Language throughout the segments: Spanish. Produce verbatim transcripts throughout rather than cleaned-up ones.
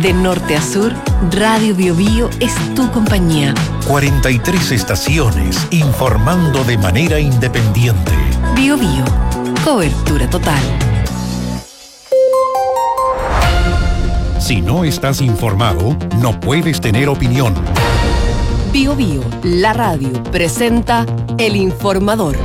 De norte a sur, Radio Biobío es tu compañía. cuarenta y tres estaciones informando de manera independiente. Biobío, cobertura total. Si no estás informado, no puedes tener opinión. Biobío, la radio, presenta El Informador.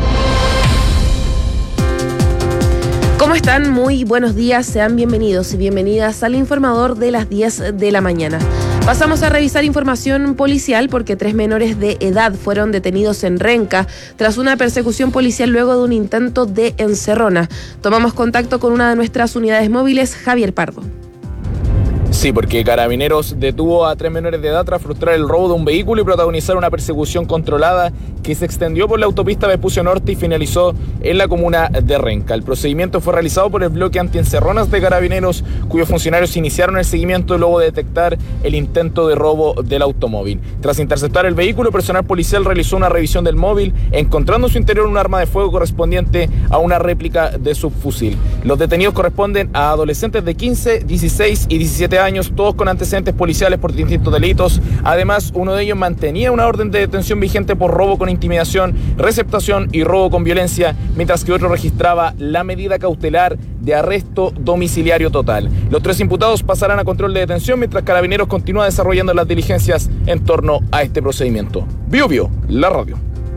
¿Cómo están? Muy buenos días, sean bienvenidos y bienvenidas al Informador de las diez de la mañana. Pasamos a revisar información policial porque tres menores de edad fueron detenidos en Renca tras una persecución policial luego de un intento de encerrona. Tomamos contacto con una de nuestras unidades móviles, Javier Pardo. Sí, porque Carabineros detuvo a tres menores de edad tras frustrar el robo de un vehículo y protagonizar una persecución controlada que se extendió por la autopista Vespucio Norte y finalizó en la comuna de Renca. El procedimiento fue realizado por el bloque antiencerronas de Carabineros, cuyos funcionarios iniciaron el seguimiento luego de detectar el intento de robo del automóvil. Tras interceptar el vehículo, el personal policial realizó una revisión del móvil, encontrando en su interior un arma de fuego correspondiente a una réplica de subfusil. Los detenidos corresponden a adolescentes de quince, dieciséis y diecisiete años, todos con antecedentes policiales por distintos delitos. Además, uno de ellos mantenía una orden de detención vigente por robo con intimidación, receptación y robo con violencia, mientras que otro registraba la medida cautelar de arresto domiciliario total. Los tres imputados pasarán a control de detención mientras Carabineros continúa desarrollando las diligencias en torno a este procedimiento. Biobío, la radio.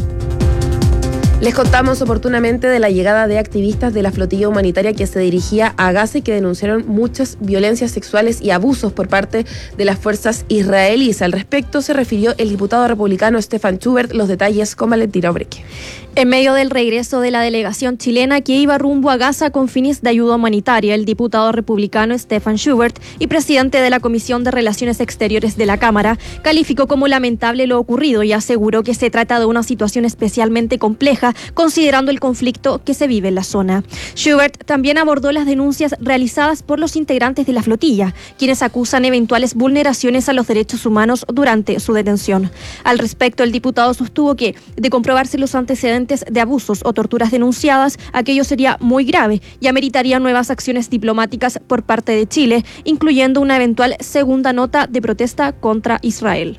Les contamos oportunamente de la llegada de activistas de la flotilla humanitaria que se dirigía a Gaza y que denunciaron muchas violencias sexuales y abusos por parte de las fuerzas israelíes. Al respecto se refirió el diputado republicano Stefan Schubert. Los detalles con Valentina Obreque. En medio del regreso de la delegación chilena que iba rumbo a Gaza con fines de ayuda humanitaria, el diputado republicano Stefan Schubert y presidente de la Comisión de Relaciones Exteriores de la Cámara calificó como lamentable lo ocurrido y aseguró que se trata de una situación especialmente compleja considerando el conflicto que se vive en la zona. Schubert también abordó las denuncias realizadas por los integrantes de la flotilla, quienes acusan eventuales vulneraciones a los derechos humanos durante su detención. Al respecto, el diputado sostuvo que, de comprobarse los antecedentes de abusos o torturas denunciadas, aquello sería muy grave y ameritaría nuevas acciones diplomáticas por parte de Chile, incluyendo una eventual segunda nota de protesta contra Israel.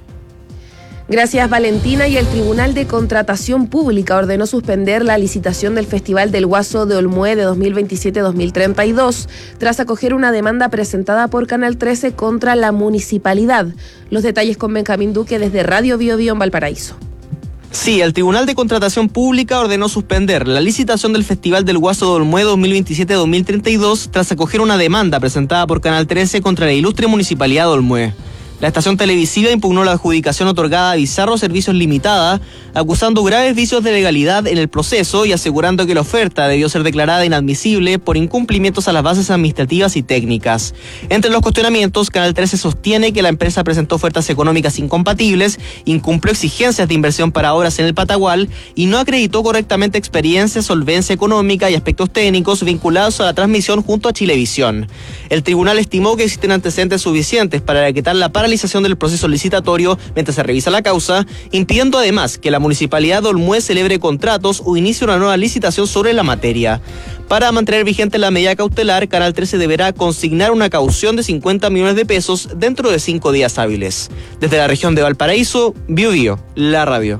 Gracias, Valentina. Y el Tribunal de Contratación Pública ordenó suspender la licitación del Festival del Guaso de Olmué de dos mil veintisiete a dos mil treinta y dos tras acoger una demanda presentada por Canal trece contra la municipalidad. Los detalles con Benjamín Duque desde Radio Biobío en Valparaíso. Sí, el Tribunal de Contratación Pública ordenó suspender la licitación del Festival del Guaso de Olmué dos mil veintisiete a dos mil treinta y dos tras acoger una demanda presentada por Canal trece contra la ilustre Municipalidad de Olmué. La estación televisiva impugnó la adjudicación otorgada a Bizarro Servicios Limitada, acusando graves vicios de legalidad en el proceso y asegurando que la oferta debió ser declarada inadmisible por incumplimientos a las bases administrativas y técnicas. Entre los cuestionamientos, Canal trece sostiene que la empresa presentó ofertas económicas incompatibles, incumplió exigencias de inversión para obras en el Patagual y no acreditó correctamente experiencia, solvencia económica y aspectos técnicos vinculados a la transmisión junto a Chilevisión. El tribunal estimó que existen antecedentes suficientes para decretar la paralización del proceso licitatorio mientras se revisa la causa, impidiendo además que la Municipalidad de Olmué celebre contratos o inicie una nueva licitación sobre la materia. Para mantener vigente la medida cautelar, Canal trece deberá consignar una caución de cincuenta millones de pesos dentro de cinco días hábiles. Desde la región de Valparaíso, Biobío, la radio.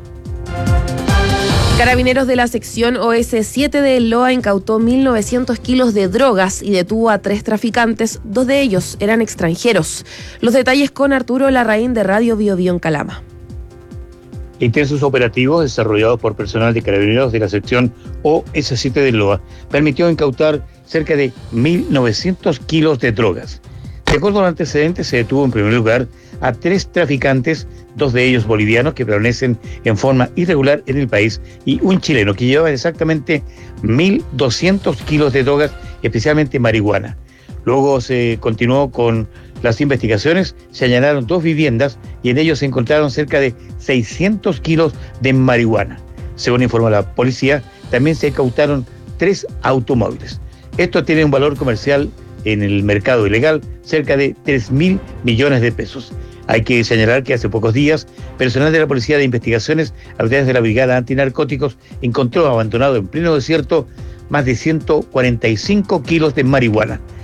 Carabineros de la sección O S siete de El Loa incautó mil novecientos kilos de drogas y detuvo a tres traficantes, dos de ellos eran extranjeros. Los detalles con Arturo Larraín de Radio Biobío en Calama. Intensos operativos desarrollados por personal de Carabineros de la sección O S siete de El Loa permitió incautar cerca de mil novecientos kilos de drogas. De acuerdo al antecedente, se detuvo en primer lugar a tres traficantes, dos de ellos bolivianos que permanecen en forma irregular en el país y un chileno que llevaba exactamente mil doscientos kilos de drogas, especialmente marihuana. Luego se continuó con las investigaciones, se allanaron dos viviendas y en ellos se encontraron cerca de seiscientos kilos de marihuana. Según informó la policía, también se incautaron tres automóviles. Esto tiene un valor comercial en el mercado ilegal cerca de tres mil millones de pesos. Hay que señalar que hace pocos días, personal de la Policía de Investigaciones, autoridades de la Brigada Antinarcóticos, encontró abandonado en pleno desierto más de ciento cuarenta y cinco kilos de marihuana.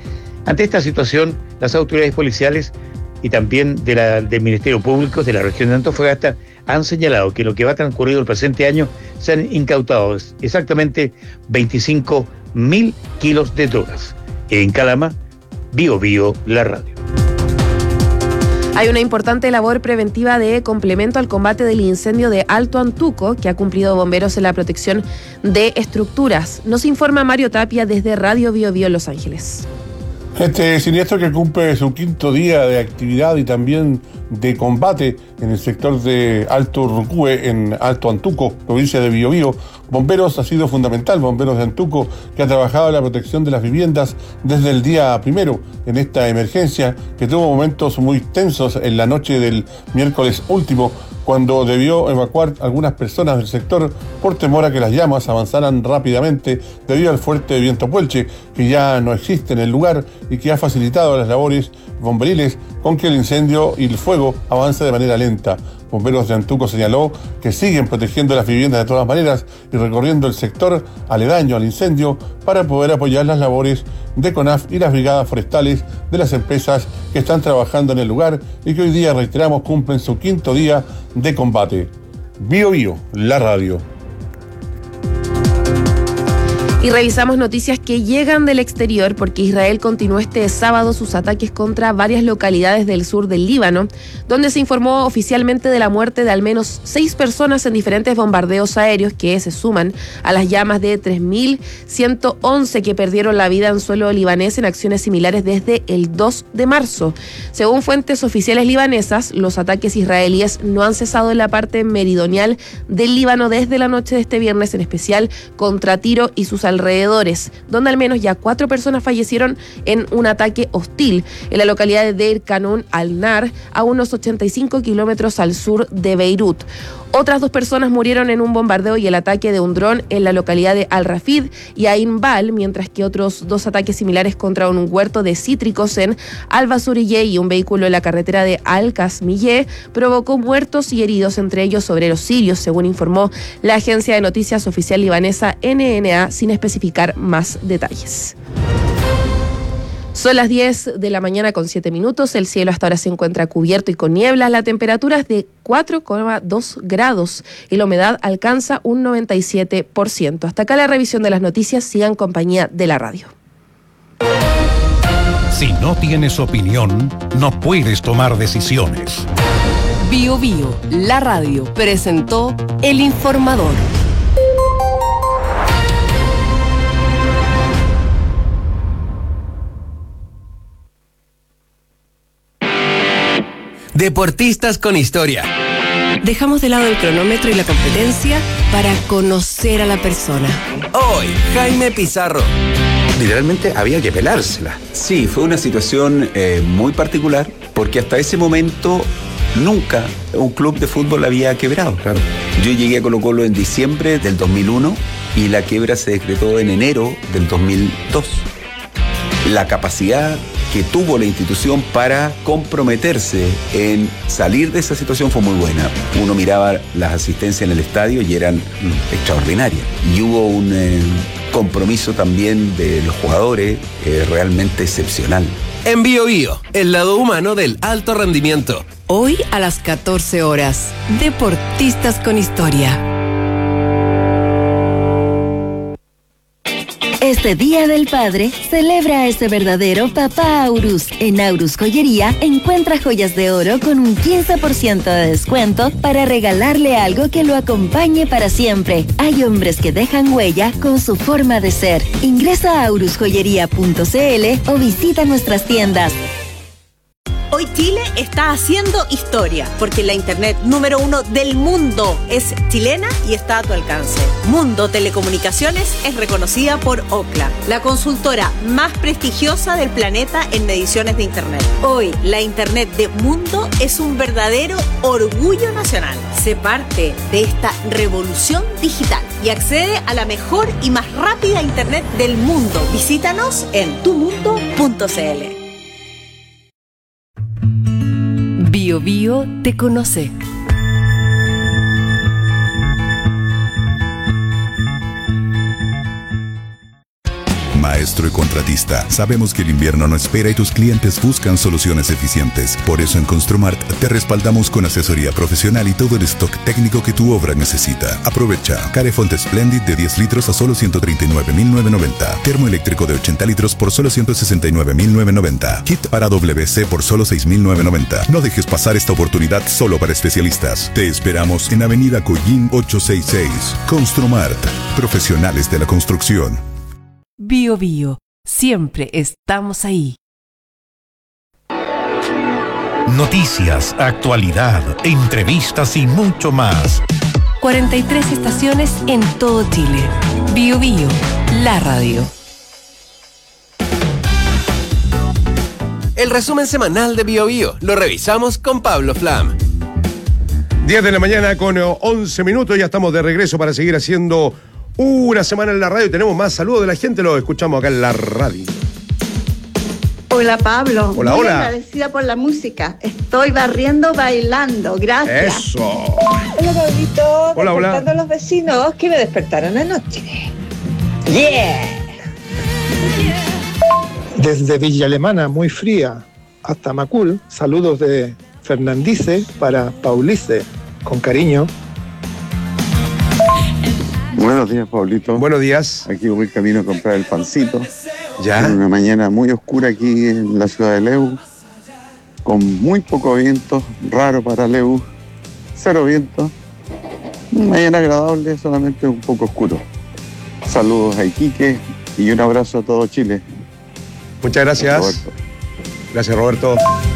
Ante esta situación, las autoridades policiales y también de la, del Ministerio Público de la región de Antofagasta han señalado que lo que va transcurrido el presente año se han incautado exactamente veinticinco mil kilos de drogas. En Calama, Bio Bio, la radio. Hay una importante labor preventiva de complemento al combate del incendio de Alto Antuco que ha cumplido bomberos en la protección de estructuras. Nos informa Mario Tapia desde Radio Bio Bio Los Ángeles. Este siniestro que cumple su quinto día de actividad y también de combate en el sector de Alto Rucúe, en Alto Antuco, provincia de Biobío. Bomberos ha sido fundamental, Bomberos de Antuco, que ha trabajado en la protección de las viviendas desde el día primero en esta emergencia, que tuvo momentos muy tensos en la noche del miércoles último, cuando debió evacuar algunas personas del sector por temor a que las llamas avanzaran rápidamente debido al fuerte viento puelche que ya no existe en el lugar y que ha facilitado las labores bomberiles con que el incendio y el fuego avance de manera lenta. Bomberos de Antuco señaló que siguen protegiendo las viviendas de todas maneras y recorriendo el sector aledaño al incendio para poder apoyar las labores de CONAF y las brigadas forestales de las empresas que están trabajando en el lugar y que hoy día, reiteramos, cumplen su quinto día de combate. Bio Bio, la radio. Y revisamos noticias que llegan del exterior porque Israel continuó este sábado sus ataques contra varias localidades del sur del Líbano, donde se informó oficialmente de la muerte de al menos seis personas en diferentes bombardeos aéreos que se suman a las llamas de tres mil ciento once que perdieron la vida en suelo libanés en acciones similares desde el dos de marzo. Según fuentes oficiales libanesas, los ataques israelíes no han cesado en la parte meridional del Líbano desde la noche de este viernes, en especial contra Tiro y sus alrededores, donde al menos ya cuatro personas fallecieron en un ataque hostil en la localidad de Deir Kanun al-Nar, a unos ochenta y cinco kilómetros al sur de Beirut. Otras dos personas murieron en un bombardeo y el ataque de un dron en la localidad de Al-Rafid y Ain Bal, mientras que otros dos ataques similares contra un huerto de cítricos en Al-Basuriyeh y un vehículo en la carretera de Al-Kasmiyeh provocó muertos y heridos, entre ellos obreros sirios, según informó la agencia de noticias oficial libanesa N N A, sin especificar más detalles. Son las diez de la mañana con siete minutos, el cielo hasta ahora se encuentra cubierto y con nieblas, la temperatura es de cuatro coma dos grados y la humedad alcanza un noventa y siete por ciento. Hasta acá la revisión de las noticias, sigan compañía de la radio. Si no tienes opinión, no puedes tomar decisiones. Bio Bio, la radio, presentó El Informador. Deportistas con historia. Dejamos de lado el cronómetro y la competencia para conocer a la persona. Hoy, Jaime Pizarro. Literalmente había que pelársela. Sí, fue una situación eh, muy particular porque hasta ese momento nunca un club de fútbol había quebrado. Claro. Yo llegué a Colo Colo en diciembre del dos mil uno y la quiebra se decretó en enero del dos mil dos. La capacidad que tuvo la institución para comprometerse en salir de esa situación fue muy buena. Uno miraba las asistencias en el estadio y eran extraordinarias. Y hubo un eh, compromiso también de los jugadores eh, realmente excepcional. En Bio Bio, el lado humano del alto rendimiento. Hoy a las catorce horas, Deportistas con historia. Este Día del Padre, celebra a ese verdadero papá Aurus. En Aurus Joyería, encuentra joyas de oro con un quince por ciento de descuento para regalarle algo que lo acompañe para siempre. Hay hombres que dejan huella con su forma de ser. Ingresa a aurus joyería punto c l o visita nuestras tiendas. Hoy Chile está haciendo historia, porque la internet número uno del mundo es chilena y está a tu alcance. Mundo Telecomunicaciones es reconocida por Ookla, la consultora más prestigiosa del planeta en mediciones de internet. Hoy, la internet de Mundo es un verdadero orgullo nacional. Sé parte de esta revolución digital y accede a la mejor y más rápida internet del mundo. Visítanos en tu mundo punto c l. Bio Bio te conoce. maestro y contratista, sabemos que el invierno no espera y tus clientes buscan soluciones eficientes. Por eso en Construmart te respaldamos con asesoría profesional y todo el stock técnico que tu obra necesita. Aprovecha Carefont Splendid de diez litros a solo ciento treinta y nueve mil novecientos noventa. Termoeléctrico de ochenta litros por solo ciento sesenta y nueve mil novecientos noventa. Kit para W C por solo seis mil novecientos noventa. No dejes pasar esta oportunidad solo para especialistas. Te esperamos en Avenida Collín ochocientos sesenta y seis. Construmart. Profesionales de la construcción. Bio Bio. Siempre estamos ahí. Noticias, actualidad, entrevistas y mucho más. cuarenta y tres estaciones en todo Chile. Bio Bio, la radio. El resumen semanal de Bio Bio lo revisamos con Pablo Flam. diez de la mañana con once minutos, ya estamos de regreso para seguir haciendo una semana en la radio. Tenemos más saludos de la gente, lo escuchamos acá en la radio. Hola Pablo. Hola, Muy hola. agradecida por la música. Estoy barriendo bailando. Gracias. Eso. Hola Pablito. Hola, hola. Despertando a los vecinos que me despertaron anoche. Yeah. Desde Villa Alemana, muy fría, hasta Macul, saludos de Fernandice para Paulice, con cariño. Buenos días, Pablito. Buenos días. Aquí voy camino a comprar el pancito. Ya. Una mañana muy oscura aquí en la ciudad de Leu, con muy poco viento, raro para Leu, cero viento. Una mañana agradable, solamente un poco oscuro. Saludos a Iquique y un abrazo a todo Chile. Muchas gracias. Roberto. Gracias, Roberto.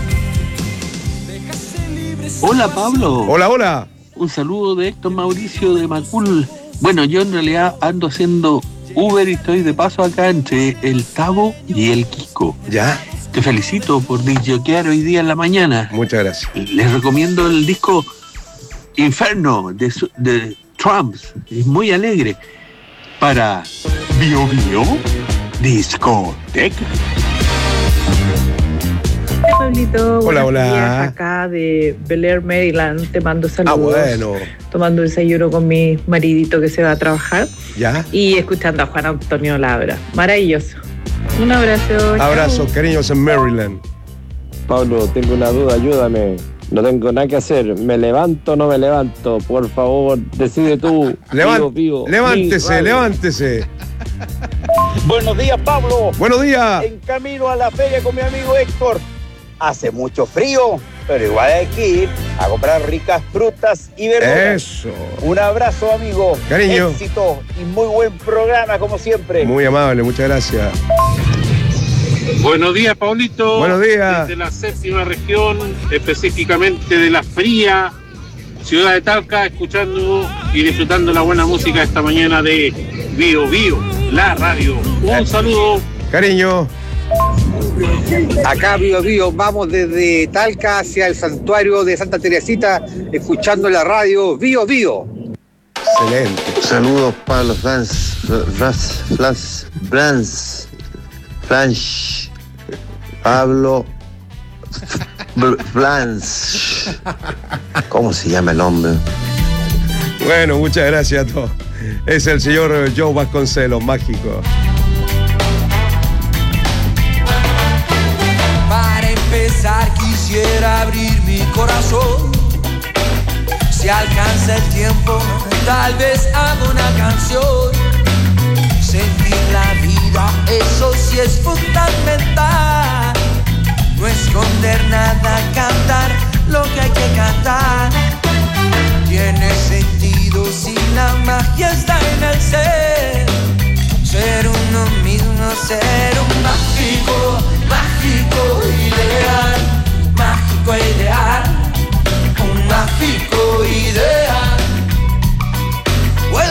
Hola, Pablo. Hola, hola. Un saludo de Héctor Mauricio de Macul. Bueno, yo en realidad ando haciendo Uber y estoy de paso acá entre el Tabo y el Kiko. Ya. Te felicito por disjoquear hoy día en la mañana. Muchas gracias. Les recomiendo el disco Inferno de, de Trumps. Es muy alegre. Para Bio Bio Discoteca. Hola Pablito, hola, buenos hola. días, acá de Bel Air, Maryland, te mando saludos. Ah, bueno. Tomando desayuno con mi maridito que se va a trabajar. Ya. Y escuchando a Juan Antonio Labra. Maravilloso. Un abrazo. Abrazo, cariños en Maryland. Pablo, tengo una duda, ayúdame. No tengo nada que hacer. ¿Me levanto o no me levanto? Por favor, decide tú. Levan- Vivo, vivo, levántese, mi levántese. Buenos días, Pablo. Buenos días. En camino a la feria con mi amigo Héctor. Hace mucho frío, pero igual hay que ir a comprar ricas frutas y verduras. Eso. Un abrazo, amigo. Cariño. Éxito y muy buen programa, como siempre. Muy amable, muchas gracias. Buenos días, Pablito. Buenos días. Desde la séptima región, específicamente de la fría ciudad de Talca, escuchando y disfrutando la buena música esta mañana de Bio Bio, la radio. Un saludo. Cariño. Acá, Bio Bio, vamos desde Talca hacia el santuario de Santa Teresita, escuchando la radio Bio Bio. Excelente. Saludos, Pablo Franz, Franz, Franz, Franz, Franz, Pablo Franz. ¿Cómo se llama el hombre? Bueno, muchas gracias a todos. Es el señor Joe Vasconcelos, mágico. Para empezar quisiera abrir mi corazón. Si alcanza el tiempo, tal vez hago una canción. Sentir la vida, eso sí es fundamental. No esconder nada, cantar lo que hay que cantar. Tiene sentido si la magia está en el ser. Ser uno mismo, ser un mágico, mágico ideal, mágico ideal, un mágico ideal. Bueno,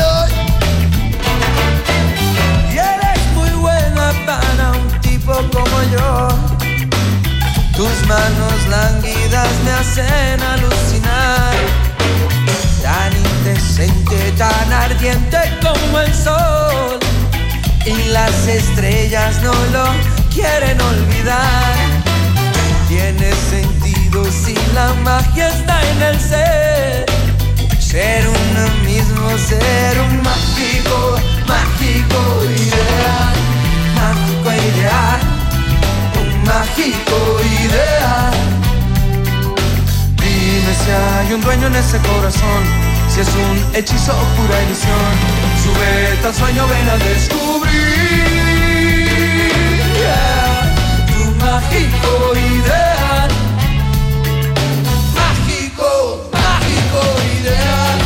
y eres muy buena para un tipo como yo. Tus manos lánguidas me hacen alucinar. Tan indecente, tan ardiente como el sol. Y las estrellas no lo quieren olvidar. Tiene sentido si la magia está en el ser. Ser uno mismo, ser un mágico, mágico ideal. mágico ideal, un mágico ideal. Dime si hay un dueño en ese corazón, si es un hechizo o pura ilusión. Súbete al sueño, ven a descubrir, yeah, tu mágico ideal. Mágico, mágico ideal.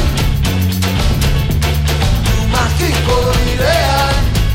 Tu mágico ideal.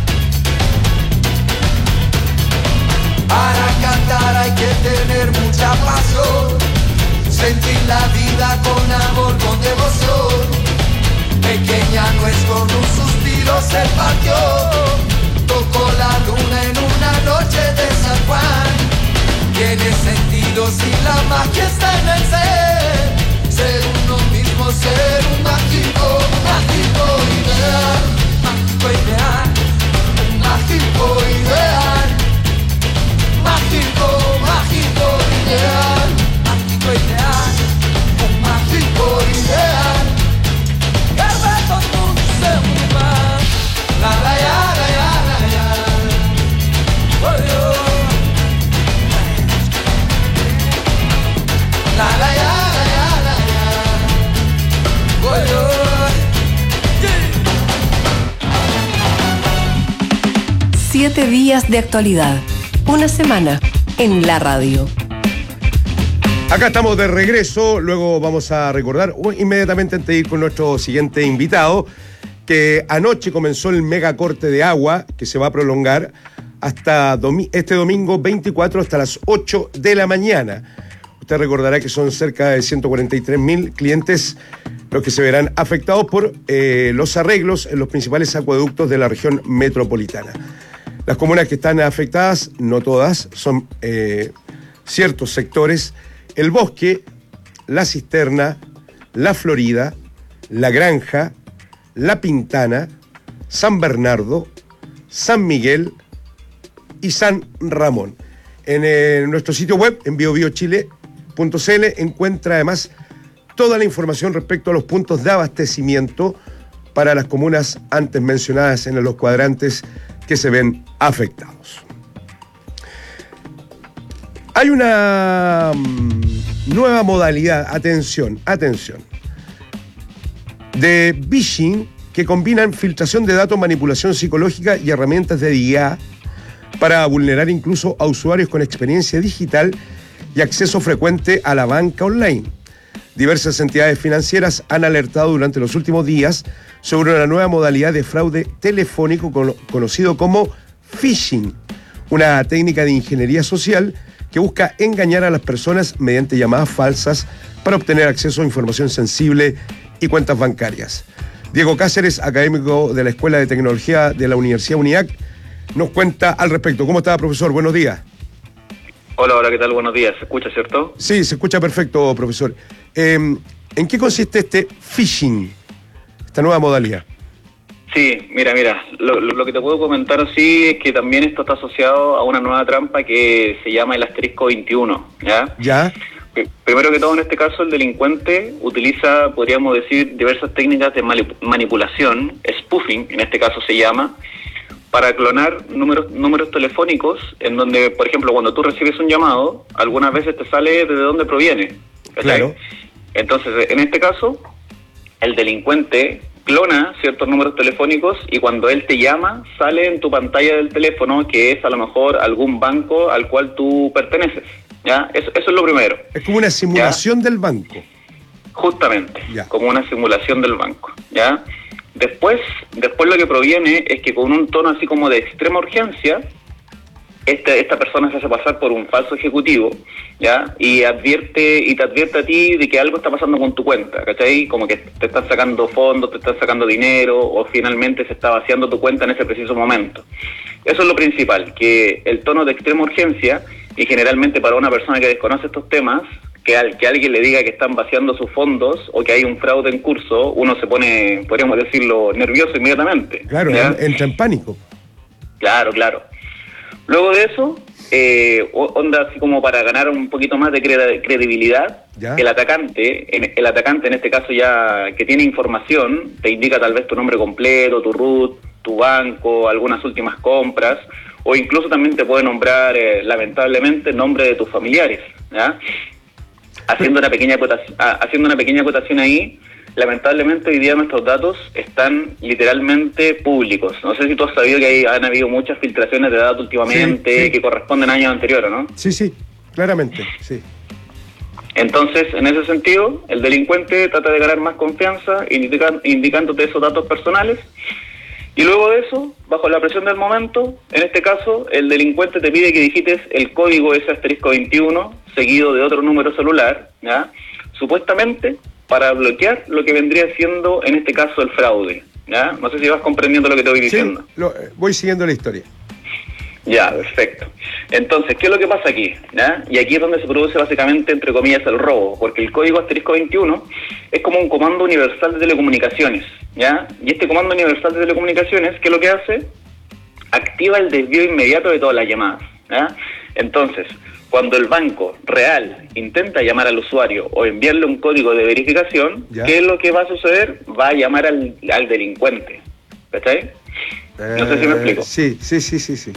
Para cantar hay que tener mucha pasión, sentir la vida con amor, con devoción. Pequeña nuez con un suspiro se partió, tocó la luna en una noche de San Juan. Tiene sentido si la magia está en el ser, ser uno mismo, ser un mágico, mágico ideal, mágico ideal, un mágico ideal, mágico, mágico ideal, mágico ideal, un mágico ideal. La la ya, la ya, la ya. Oh, yo. La la ya, la ya, la ya. Oh, yo. Yeah. Siete días de actualidad. Una semana en la radio. Acá estamos de regreso, luego vamos a recordar inmediatamente antes de ir con nuestro siguiente invitado que anoche comenzó el megacorte de agua que se va a prolongar hasta domi- este domingo veinticuatro hasta las ocho de la mañana. Usted recordará que son cerca de ciento cuarenta y tres mil clientes los que se verán afectados por eh, los arreglos en los principales acueductos de la región metropolitana. Las comunas que están afectadas, no todas, son eh, ciertos sectores: El Bosque, La Cisterna, La Florida, La Granja, La Pintana, San Bernardo, San Miguel y San Ramón. En eh, nuestro sitio web, en bio bio chile punto c l, encuentra además toda la información respecto a los puntos de abastecimiento para las comunas antes mencionadas en los cuadrantes que se ven afectados. Hay una mm, nueva modalidad, atención, atención, de phishing que combinan filtración de datos, manipulación psicológica y herramientas de I A para vulnerar incluso a usuarios con experiencia digital y acceso frecuente a la banca online. Diversas entidades financieras han alertado durante los últimos días sobre una nueva modalidad de fraude telefónico con- conocido como phishing, una técnica de ingeniería social que busca engañar a las personas mediante llamadas falsas para obtener acceso a información sensible y cuentas bancarias. Diego Cáceres, académico de la Escuela de Tecnología de la Universidad UNIAC, nos cuenta al respecto. ¿Cómo está, profesor? Buenos días. Hola, hola, ¿qué tal? Buenos días. ¿Se escucha, cierto? Sí, se escucha perfecto, profesor. Eh, ¿En qué consiste este phishing, esta nueva modalidad? Sí, mira, mira, lo, lo, lo que te puedo comentar así es que también esto está asociado a una nueva trampa que se llama el asterisco veintiuno, ¿ya? ¿Ya? Primero que todo, en este caso, el delincuente utiliza, podríamos decir, diversas técnicas de manip- manipulación, spoofing, en este caso se llama, para clonar números números telefónicos en donde, por ejemplo, cuando tú recibes un llamado, algunas veces te sale de dónde proviene. ¿cachai? Claro. Entonces, en este caso, el delincuente clona ciertos números telefónicos y cuando él te llama, sale en tu pantalla del teléfono que es a lo mejor algún banco al cual tú perteneces. ¿Ya? Eso, eso es lo primero. Es como una simulación ¿Ya? del banco. Justamente, ya. como una simulación del banco. ¿Ya? Después, después lo que proviene es que con un tono así como de extrema urgencia, este, esta persona se hace pasar por un falso ejecutivo, ¿ya? Y advierte, y te advierte a ti de que algo está pasando con tu cuenta, ¿cachai? Como que te están sacando fondos, te están sacando dinero, o finalmente se está vaciando tu cuenta en ese preciso momento. Eso es lo principal, que el tono de extrema urgencia, y generalmente para una persona que desconoce estos temas, que, al, que alguien le diga que están vaciando sus fondos o que hay un fraude en curso, uno se pone, podríamos decirlo, nervioso inmediatamente. Claro, ¿ya? entra en pánico. Claro, claro. Luego de eso, eh, onda así como para ganar un poquito más de cred- credibilidad, ¿Ya? el atacante, en, el atacante en este caso ya que tiene información, te indica tal vez tu nombre completo, tu root, tu banco, algunas últimas compras, o incluso también te puede nombrar, eh, lamentablemente, el nombre de tus familiares, ¿ya? Haciendo una pequeña acotación, haciendo una pequeña acotación ahí, lamentablemente hoy día nuestros datos están literalmente públicos. No sé si tú has sabido que hay, han habido muchas filtraciones de datos últimamente, sí, sí, que corresponden a años anteriores, ¿no? Sí, sí, claramente, sí. Entonces, en ese sentido, el delincuente trata de ganar más confianza, indican, indicándote esos datos personales, y luego de eso, bajo la presión del momento, en este caso, el delincuente te pide que digites el código ese asterisco veintiuno, seguido de otro número celular, ¿ya? Supuestamente para bloquear lo que vendría siendo, en este caso, el fraude, ¿ya? No sé si vas comprendiendo lo que te voy diciendo. Sí, lo, voy siguiendo la historia. Ya, perfecto. Entonces, ¿qué es lo que pasa aquí? ¿Ya? Y aquí es donde se produce básicamente, entre comillas, el robo, porque el código asterisco veintiuno es como un comando universal de telecomunicaciones, ¿ya? Y este comando universal de telecomunicaciones, ¿qué es lo que hace? Activa el desvío inmediato de todas las llamadas, ¿ya? Entonces, cuando el banco real intenta llamar al usuario o enviarle un código de verificación, ¿ya? ¿Qué es lo que va a suceder? Va a llamar al, al delincuente, ¿cachai? Eh, no sé si me explico. Sí, sí, sí, sí, sí.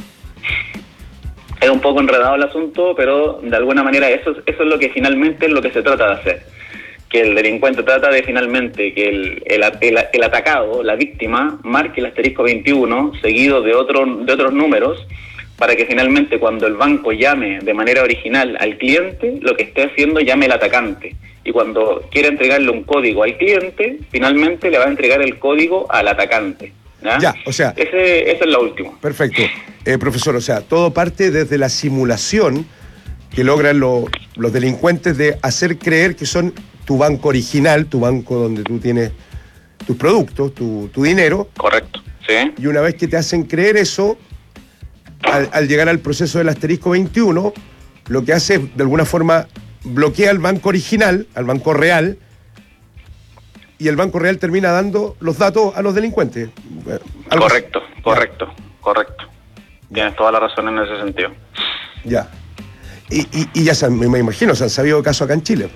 Es un poco enredado el asunto, pero de alguna manera eso, eso es lo que finalmente es lo que se trata de hacer. Que el delincuente trata de finalmente que el, el, el, el atacado, la víctima, marque el asterisco veintiuno seguido de, otro, de otros números, para que finalmente cuando el banco llame de manera original al cliente, lo que esté haciendo llame el atacante. Y cuando quiera entregarle un código al cliente, finalmente le va a entregar el código al atacante. ¿Ya? Ya, o sea... Ese, ese es lo último. Perfecto. Eh, profesor, o sea, todo parte desde la simulación que logran lo, los delincuentes de hacer creer que son tu banco original, tu banco donde tú tienes tus productos, tu, tu dinero. Correcto, sí. Y una vez que te hacen creer eso, al, al llegar al proceso del asterisco veintiuno, lo que hace es, de alguna forma, bloquea al banco original, al banco real, y el banco real termina dando los datos a los delincuentes. Algo correcto, así. correcto, ya. correcto. Tienes toda la razón en ese sentido. Ya. Y, y, y ya se, me imagino, se han sabido casos acá en Chile.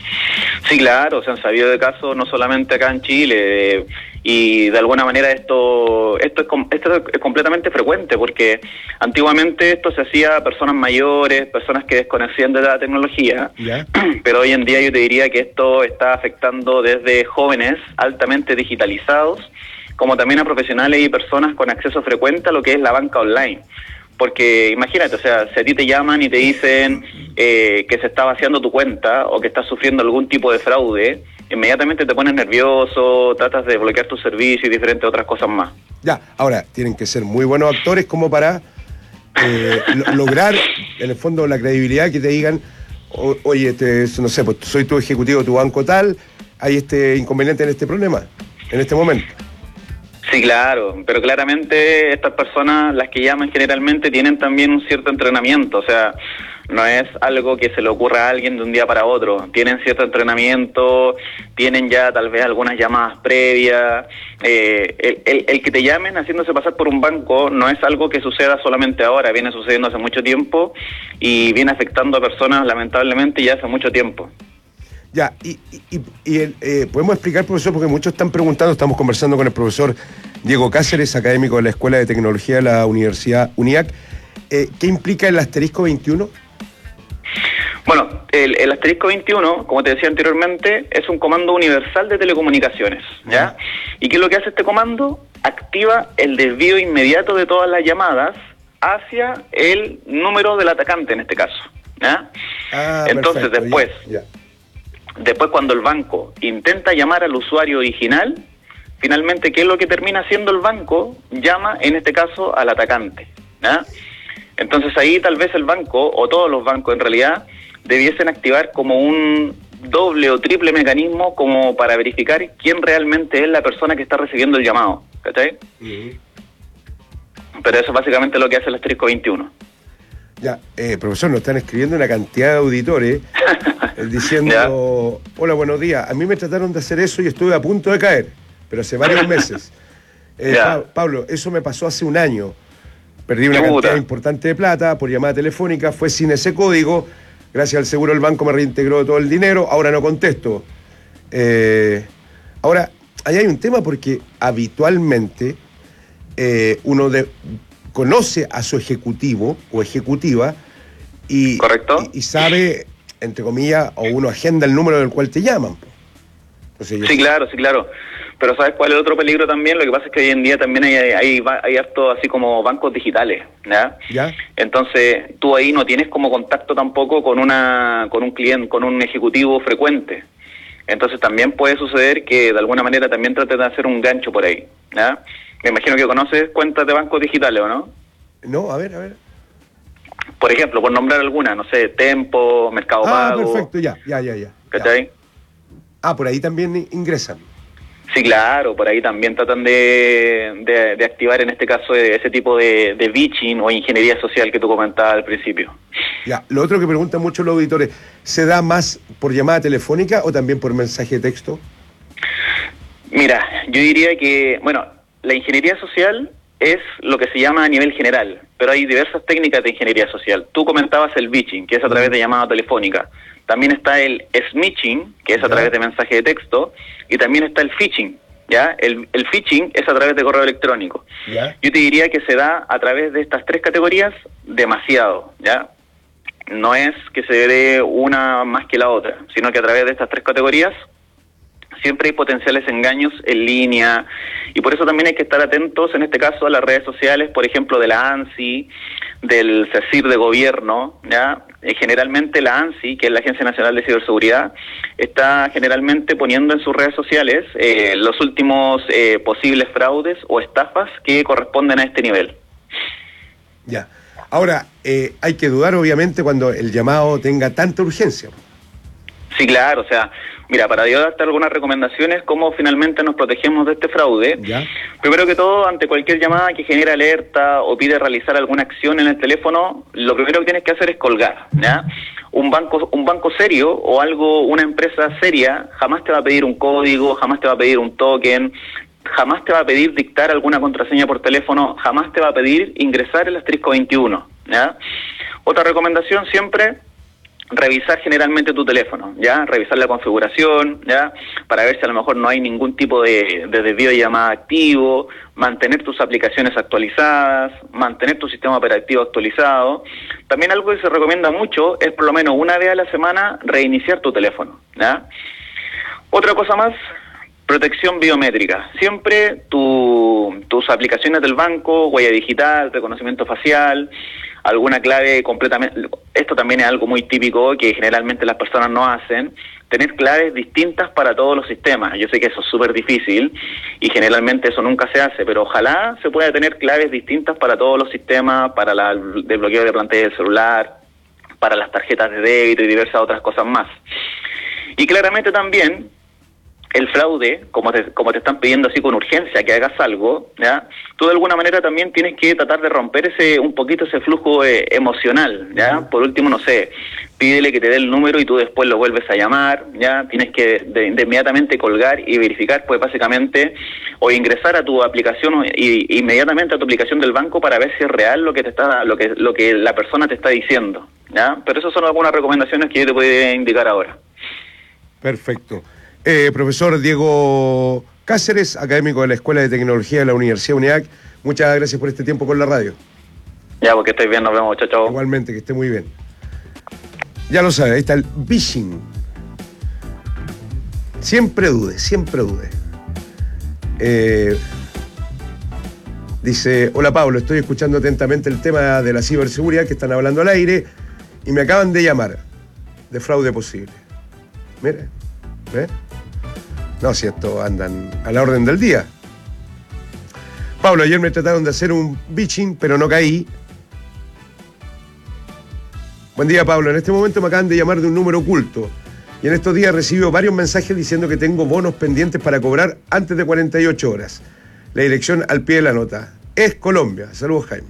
Sí, claro, se han sabido de casos no solamente acá en Chile, eh, y de alguna manera esto esto es, esto es completamente frecuente, porque antiguamente esto se hacía a personas mayores, personas que desconocían de la tecnología, ¿ya? Pero hoy en día yo te diría que esto está afectando desde jóvenes altamente digitalizados, como también a profesionales y personas con acceso frecuente a lo que es la banca online. Porque imagínate, o sea, si a ti te llaman y te dicen eh, que se está vaciando tu cuenta o que estás sufriendo algún tipo de fraude, inmediatamente te pones nervioso, tratas de bloquear tu servicio y diferentes otras cosas más. Ya, ahora, tienen que ser muy buenos actores como para eh, lo, lograr, en el fondo, la credibilidad que te digan, o, oye, este, no sé, pues soy tu ejecutivo de tu banco tal, hay este inconveniente en este problema, en este momento. Sí, claro, pero claramente estas personas, las que llaman generalmente, tienen también un cierto entrenamiento, o sea, no es algo que se le ocurra a alguien de un día para otro, tienen cierto entrenamiento, tienen ya tal vez algunas llamadas previas, eh, el, el, el que te llamen haciéndose pasar por un banco no es algo que suceda solamente ahora, viene sucediendo hace mucho tiempo y viene afectando a personas lamentablemente ya hace mucho tiempo. Ya, y, y, y el, eh, podemos explicar, profesor, porque muchos están preguntando, estamos conversando con el profesor Diego Cáceres, académico de la Escuela de Tecnología de la Universidad UNIAC, eh, ¿qué implica el asterisco veintiuno? Bueno, el, el asterisco veintiuno, como te decía anteriormente, es un comando universal de telecomunicaciones, ¿ya? ¿Y qué es lo que hace este comando? Activa el desvío inmediato de todas las llamadas hacia el número del atacante en este caso, ¿ya? Ah, entonces perfecto, después... ya, ya. Después, cuando el banco intenta llamar al usuario original, finalmente, ¿qué es lo que termina haciendo el banco? Llama, en este caso, al atacante, ¿ya? Entonces ahí tal vez el banco, o todos los bancos en realidad, debiesen activar como un doble o triple mecanismo como para verificar quién realmente es la persona que está recibiendo el llamado, ¿cachai? Uh-huh. Pero eso es básicamente lo que hace el asterisco veintiuno. Ya, eh, profesor, nos están escribiendo una cantidad de auditores eh, diciendo, hola, buenos días, a mí me trataron de hacer eso y estuve a punto de caer, pero hace varios meses. Eh, pa- Pablo, eso me pasó hace un año. Perdí una cantidad importante de plata por llamada telefónica, fue sin ese código, gracias al seguro el banco me reintegró todo el dinero, ahora no contesto. Eh, ahora, ahí hay un tema porque habitualmente eh, uno de... conoce a su ejecutivo o ejecutiva y, ¿correcto? y, y sabe, entre comillas, o uno agenda el número del cual te llaman. Entonces, sí, yo... claro, sí, claro. Pero ¿sabes cuál es el otro peligro también? Lo que pasa es que hoy en día también hay, hay, hay harto así como bancos digitales, ¿ya? ¿Ya? Entonces tú ahí no tienes como contacto tampoco con una con un cliente, con un ejecutivo frecuente. Entonces también puede suceder que de alguna manera también trates de hacer un gancho por ahí, ¿ya? Me imagino que conoces cuentas de bancos digitales, ¿o no? No, a ver, a ver. Por ejemplo, por nombrar alguna, no sé, Tempo, Mercado ah, Pago. Ah, perfecto, ya, ya, ya, ya. ¿Cachai? Ya. Ah, por ahí también ingresan. Sí, claro, por ahí también tratan de, de, de activar en este caso ese tipo de, de bitching o ingeniería social que tú comentabas al principio. Ya, lo otro que preguntan mucho los auditores, ¿se da más por llamada telefónica o también por mensaje de texto? Mira, yo diría que, bueno, la ingeniería social es lo que se llama a nivel general, pero hay diversas técnicas de ingeniería social. Tú comentabas el bitching, que es a través de llamada telefónica. También está el smishing, que es a través de mensaje de texto, y también está el phishing, ¿ya? El, el phishing es a través de correo electrónico. ¿Ya? Yo te diría que se da a través de estas tres categorías demasiado, ¿ya? No es que se dé una más que la otra, sino que a través de estas tres categorías siempre hay potenciales engaños en línea, y por eso también hay que estar atentos, en este caso, a las redes sociales, por ejemplo, de la ANSI, del CECIR de gobierno, ¿ya? Eh, generalmente la ANSI, que es la Agencia Nacional de Ciberseguridad, está generalmente poniendo en sus redes sociales eh, los últimos eh, posibles fraudes o estafas que corresponden a este nivel. Ya. Ahora, eh, hay que dudar, obviamente, cuando el llamado tenga tanta urgencia. Sí, claro, o sea, mira, para yo darte algunas recomendaciones, cómo finalmente nos protegemos de este fraude. ¿Ya? Primero que todo, ante cualquier llamada que genere alerta o pide realizar alguna acción en el teléfono, lo primero que tienes que hacer es colgar, ¿ya? Un banco, un banco serio o algo, una empresa seria, jamás te va a pedir un código, jamás te va a pedir un token, jamás te va a pedir dictar alguna contraseña por teléfono, jamás te va a pedir ingresar el asterisco veintiuno, ¿ya? Otra recomendación siempre, revisar generalmente tu teléfono, ¿ya? Revisar la configuración, ¿ya? Para ver si a lo mejor no hay ningún tipo de, de desvío de llamada activo, mantener tus aplicaciones actualizadas, mantener tu sistema operativo actualizado. También algo que se recomienda mucho es por lo menos una vez a la semana reiniciar tu teléfono, ¿ya? Otra cosa más, protección biométrica. Siempre tu, tus aplicaciones del banco, huella digital, reconocimiento facial, alguna clave completamente... Esto también es algo muy típico que generalmente las personas no hacen, tener claves distintas para todos los sistemas. Yo sé que eso es súper difícil y generalmente eso nunca se hace, pero ojalá se pueda tener claves distintas para todos los sistemas, para la, el desbloqueo de pantalla del celular, para las tarjetas de débito y diversas otras cosas más. Y claramente también el fraude, como te, como te están pidiendo así con urgencia que hagas algo, ¿ya? Tú de alguna manera también tienes que tratar de romper ese un poquito ese flujo eh, emocional, ¿ya? Por último, no sé, pídele que te dé el número y tú después lo vuelves a llamar, ¿ya? Tienes que de, de inmediatamente colgar y verificar, pues básicamente, o ingresar a tu aplicación y inmediatamente a tu aplicación del banco para ver si es real lo que te está, lo que lo que la persona te está diciendo, ¿ya? Pero esas son algunas recomendaciones que yo te puedo indicar ahora. Perfecto. Eh, profesor Diego Cáceres, académico de la Escuela de Tecnología de la Universidad UNIAC, muchas gracias por este tiempo con la radio. Ya, porque estoy bien, nos vemos, chao, chao. Igualmente, que esté muy bien. Ya lo sabe, ahí está el phishing. Siempre dude, siempre dude. Eh, dice, hola Pablo, estoy escuchando atentamente el tema de la ciberseguridad que están hablando al aire y me acaban de llamar de fraude posible. Mire, ¿ve? No, si esto andan a la orden del día. Pablo, ayer me trataron de hacer un bitching, pero no caí. Buen día, Pablo. En este momento me acaban de llamar de un número oculto. Y en estos días recibo varios mensajes diciendo que tengo bonos pendientes para cobrar antes de cuarenta y ocho horas. La dirección al pie de la nota. Es Colombia. Saludos, Jaime.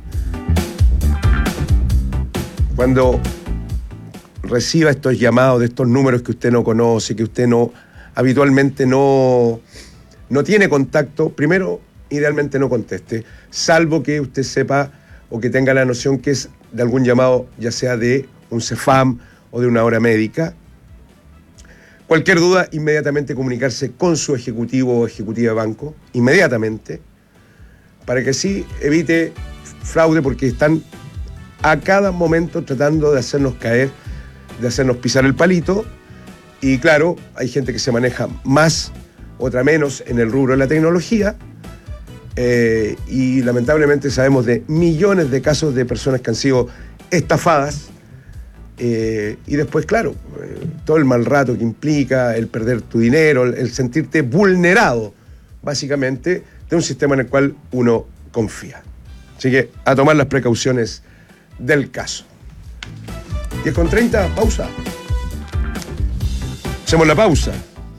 Cuando reciba estos llamados de estos números que usted no conoce, que usted no habitualmente no, no tiene contacto, primero, idealmente no conteste, salvo que usted sepa o que tenga la noción que es de algún llamado, ya sea de un CEFAM o de una hora médica. Cualquier duda, inmediatamente comunicarse con su ejecutivo o ejecutiva de banco, inmediatamente, para que así evite fraude porque están a cada momento tratando de hacernos caer, de hacernos pisar el palito. Y claro, hay gente que se maneja más, otra menos en el rubro de la tecnología. Eh, y lamentablemente sabemos de millones de casos de personas que han sido estafadas. Eh, y después, claro, eh, todo el mal rato que implica el perder tu dinero, el, el sentirte vulnerado, básicamente, de un sistema en el cual uno confía. Así que a tomar las precauciones del caso. diez con treinta, pausa. Hacemos la pausa.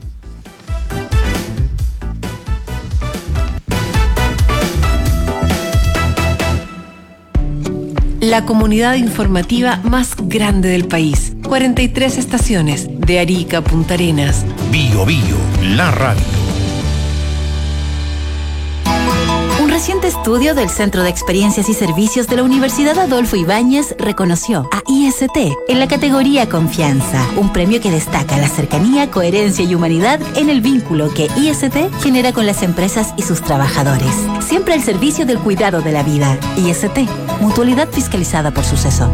La comunidad informativa más grande del país. cuarenta y tres estaciones, de Arica a Punta Arenas. Bio Bio, la radio. Un reciente estudio del Centro de Experiencias y Servicios de la Universidad Adolfo Ibáñez reconoció a I S T en la categoría Confianza, un premio que destaca la cercanía, coherencia y humanidad en el vínculo que I S T genera con las empresas y sus trabajadores. Siempre al servicio del cuidado de la vida. I S T, mutualidad fiscalizada por Suceso.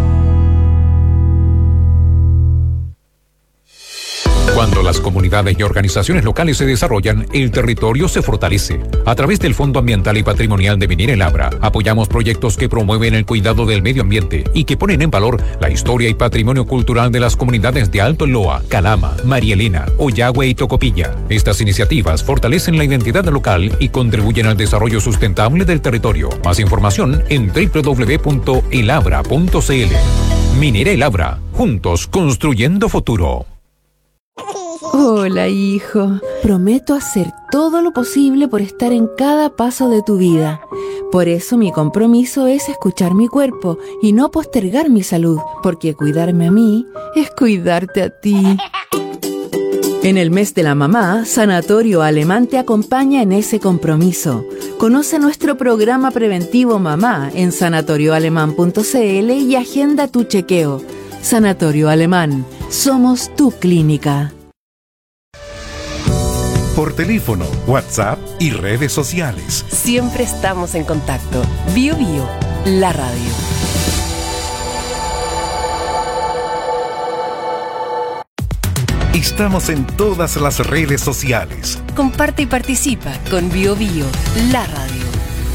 Cuando las comunidades y organizaciones locales se desarrollan, el territorio se fortalece. A través del Fondo Ambiental y Patrimonial de Minera El Abra, apoyamos proyectos que promueven el cuidado del medio ambiente y que ponen en valor la historia y patrimonio cultural de las comunidades de Alto Loa, Calama, María Elena, Ollagüe y Tocopilla. Estas iniciativas fortalecen la identidad local y contribuyen al desarrollo sustentable del territorio. Más información en doble u doble u doble u punto el abra punto c l. Minera El Abra, juntos construyendo futuro. Hola, hijo. Prometo hacer todo lo posible por estar en cada paso de tu vida. Por eso mi compromiso es escuchar mi cuerpo y no postergar mi salud, porque cuidarme a mí es cuidarte a ti. En el mes de la mamá, Sanatorio Alemán te acompaña en ese compromiso. Conoce nuestro programa preventivo Mamá en sanatorio alemán punto c l y agenda tu chequeo. Sanatorio Alemán, somos tu clínica. Por teléfono, WhatsApp y redes sociales. Siempre estamos en contacto. Bio Bio, la radio. Estamos en todas las redes sociales. Comparte y participa con Bio Bio, la radio.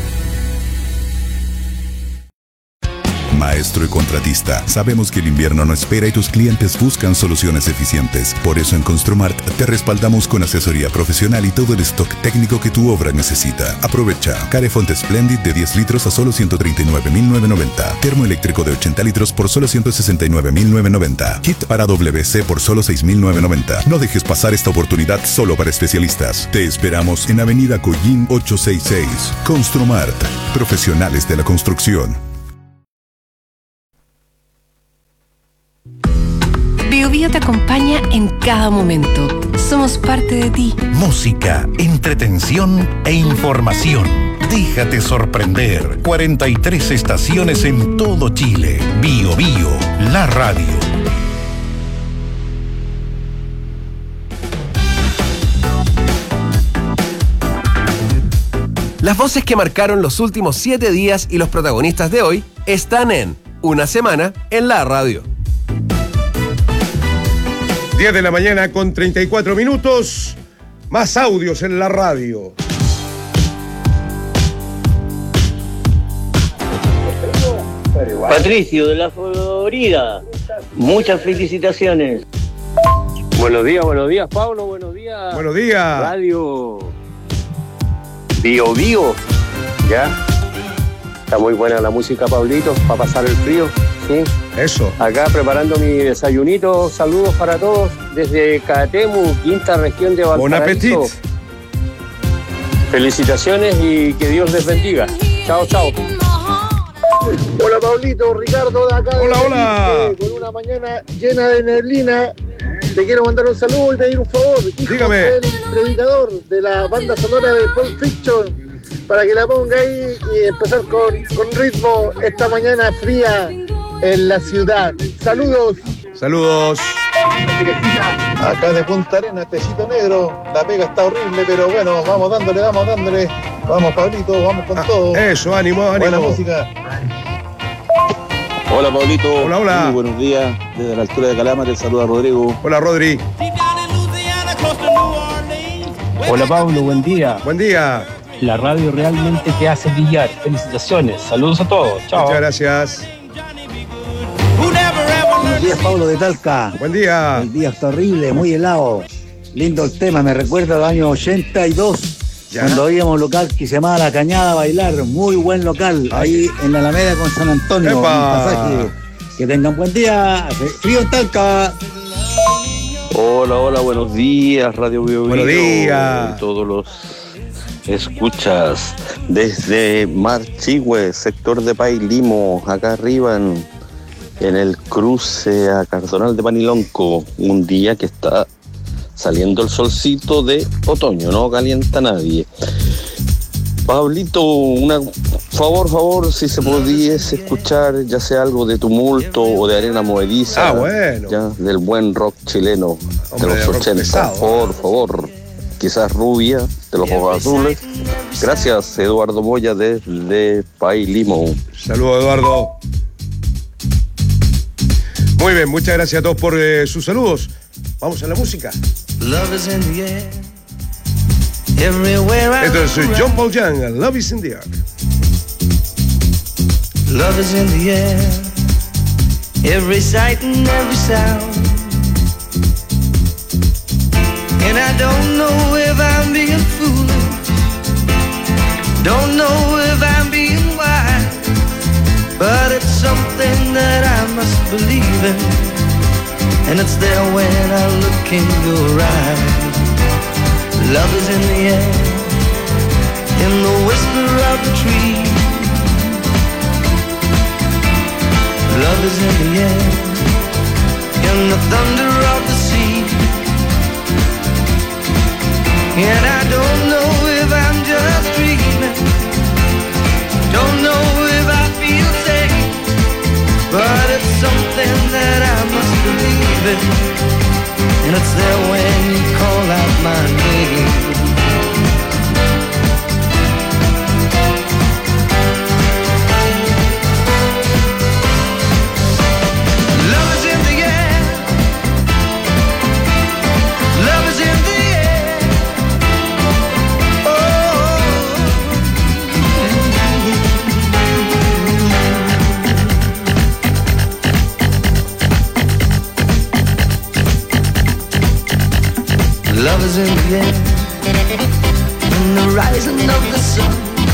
Maestro y contratista, sabemos que el invierno no espera y tus clientes buscan soluciones eficientes. Por eso en Construmart te respaldamos con asesoría profesional y todo el stock técnico que tu obra necesita. Aprovecha. Carefont Splendid de diez litros a solo ciento treinta y nueve mil novecientos noventa. Termoeléctrico de ochenta litros por solo ciento sesenta y nueve mil novecientos noventa. Kit para W C por solo seis mil novecientos noventa. No dejes pasar esta oportunidad solo para especialistas. Te esperamos en Avenida Collín ochocientos sesenta y seis. Construmart. Profesionales de la construcción. Bio Bio te acompaña en cada momento. Somos parte de ti. Música, entretención e información. Déjate sorprender. cuarenta y tres estaciones en todo Chile. Bio Bio, la radio. Las voces que marcaron los últimos siete días y los protagonistas de hoy están en Una Semana en la Radio. diez de la mañana con treinta y cuatro minutos. Más audios en la radio. Patricio de la Florida, muchas felicitaciones. Buenos días, buenos días, Pablo, buenos días. Buenos días. Radio Bio Bio, ¿ya? Está muy buena la música, Pablito, para pasar el frío, ¿sí? Eso. Acá preparando mi desayunito, saludos para todos desde Catemu, quinta región de Valparaíso. Bon appetit. Felicitaciones y que Dios les bendiga. Chao, chao. Hola Pablito, Ricardo de acá. Hola, hola. Con una mañana llena de neblina, te quiero mandar un saludo y pedir un favor. Hijo Dígame. del predicador de la banda sonora de Pulp Fiction, para que la ponga ahí y empezar con, con ritmo esta mañana fría en la ciudad. Saludos. Saludos. Acá de Punta Arenas, Tecito Negro, la pega está horrible, pero bueno, vamos dándole, vamos dándole. Vamos, Pablito, vamos con Ah, todo. Eso, ánimo, ánimo. Buena música. Hola, Pablito. Hola, hola. Muy buenos días. Desde la altura de Calama te saluda Rodrigo. Hola, Rodri. Hola, Pablo, buen día. Buen día. La radio realmente te hace brillar. Felicitaciones. Saludos a todos. Chao. Muchas gracias. Buenos días, Pablo de Talca. Buen día. El día está horrible, muy helado. Lindo el tema, me recuerda al año ochenta y dos. Ya. Cuando íbamos a un local que se llamaba La Cañada a bailar, muy buen local, ahí en la Alameda con San Antonio, un ¡Epa! pasaje. Que tengan buen día, hace frío en Talca. Hola, hola, buenos días, Radio Bio Bio. Buenos días. Y todos los escuchas desde Marchihue, sector de Pailimo, acá arriba en, en el cruce a Cardonal de Panilonco. Un día que está saliendo el solcito de otoño, no calienta a nadie. Pablito, una favor, favor, si se pudiese escuchar ya sea algo de tumulto o de arena movediza, Ah, bueno. ya, del buen rock chileno Hombre, de de los rock ochenta, pesado. por favor. Quizás Rubia, de los ojos azules. Gracias, Eduardo Moya, desde Pailimo. Saludos, Eduardo. Muy bien, muchas gracias a todos por eh, sus saludos. Vamos a la música. Love is in the air. Everywhere I Esto es look John around. Paul Young, Love is in the Air. Love is in the air. Every sight and every sound. And I don't know if I'm being foolish. Don't know if I'm being wise. But it's something that I must believe in. And it's there when I look in your eyes. Love is in the air, in the whisper of the tree. Love is in the air, in the thunder of the sea. And I don't know if I'm just dreaming. Don't know if I feel safe. But it's something that I must believe in. And it's there when you call out my name. Love is in the air. Love is in the air. Love is in the air, in the rising of the sun.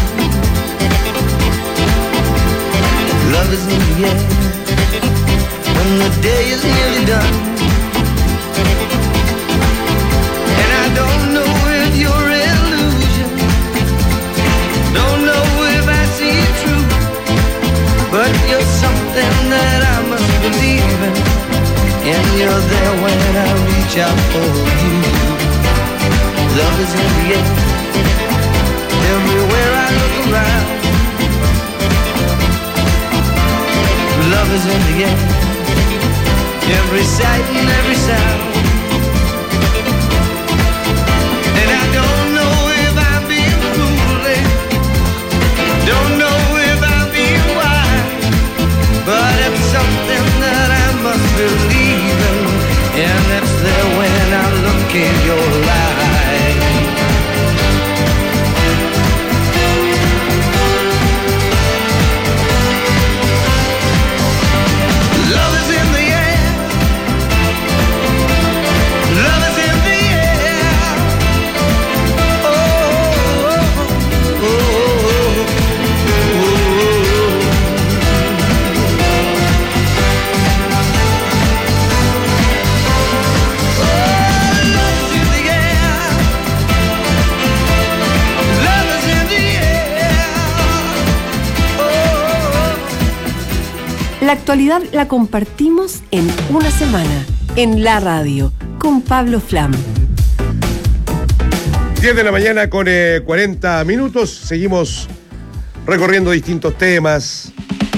Love is in the air, when the day is nearly done. And I don't know if you're illusion, don't know if I see it true, but you're something that I must believe in, and you're there when I reach out for you. Love is in the air, everywhere I look around. Love is in the air, every sight and every sound. And I don't know if I'm being foolish, don't know if I'm being wise, but it's something that I must believe in, and it's there when I look in your eyes. Love is in the air. Love is in the air. Oh, oh, oh, oh, La actualidad la compartimos en una semana, en la radio, con Pablo Flam. diez de la mañana con eh, cuarenta minutos. Seguimos recorriendo distintos temas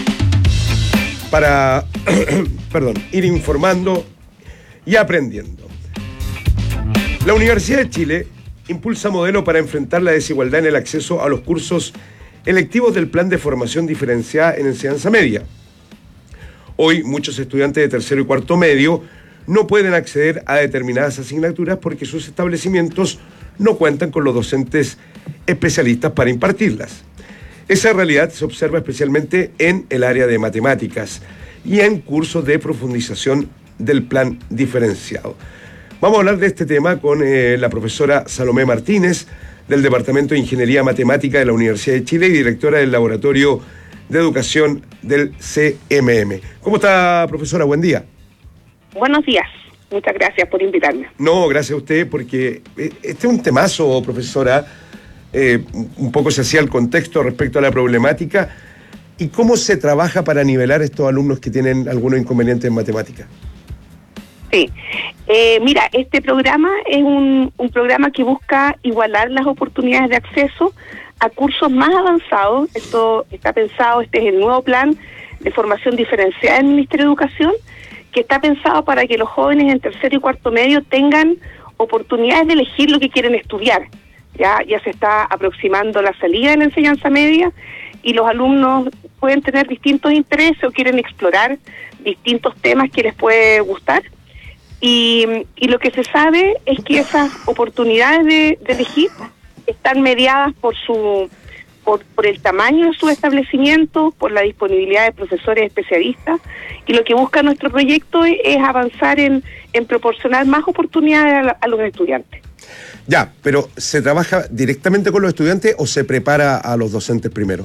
para perdón, ir informando y aprendiendo. La Universidad de Chile impulsa modelo para enfrentar la desigualdad en el acceso a los cursos electivos del Plan de Formación Diferenciada en Enseñanza Media. Hoy, muchos estudiantes de tercero y cuarto medio no pueden acceder a determinadas asignaturas porque sus establecimientos no cuentan con los docentes especialistas para impartirlas. Esa realidad se observa especialmente en el área de matemáticas y en cursos de profundización del plan diferenciado. Vamos a hablar de este tema con eh, la profesora Salomé Martínez, del Departamento de Ingeniería Matemática de la Universidad de Chile y directora del Laboratorio de Educación del C M M. ¿Cómo está, profesora? Buen día. Buenos días. Muchas gracias por invitarme. No, gracias a usted, porque este es un temazo, profesora. Eh, un poco se hacía el contexto respecto a la problemática y cómo se trabaja para nivelar estos alumnos que tienen algunos inconvenientes en matemática. Sí, eh, mira, este programa es un, un programa que busca igualar las oportunidades de acceso a cursos más avanzados. Esto está pensado, este es el nuevo plan de formación diferenciada del Ministerio de Educación, que está pensado para que los jóvenes en tercero y cuarto medio tengan oportunidades de elegir lo que quieren estudiar. Ya, ya se está aproximando la salida de la enseñanza media y los alumnos pueden tener distintos intereses o quieren explorar distintos temas que les puede gustar. Y, y lo que se sabe es que esas oportunidades de, de elegir están mediadas por su por, por el tamaño de su establecimiento, por la disponibilidad de profesores especialistas, y lo que busca nuestro proyecto es, es avanzar en, en proporcionar más oportunidades a, la, a los estudiantes. Ya, pero ¿se trabaja directamente con los estudiantes o se prepara a los docentes primero?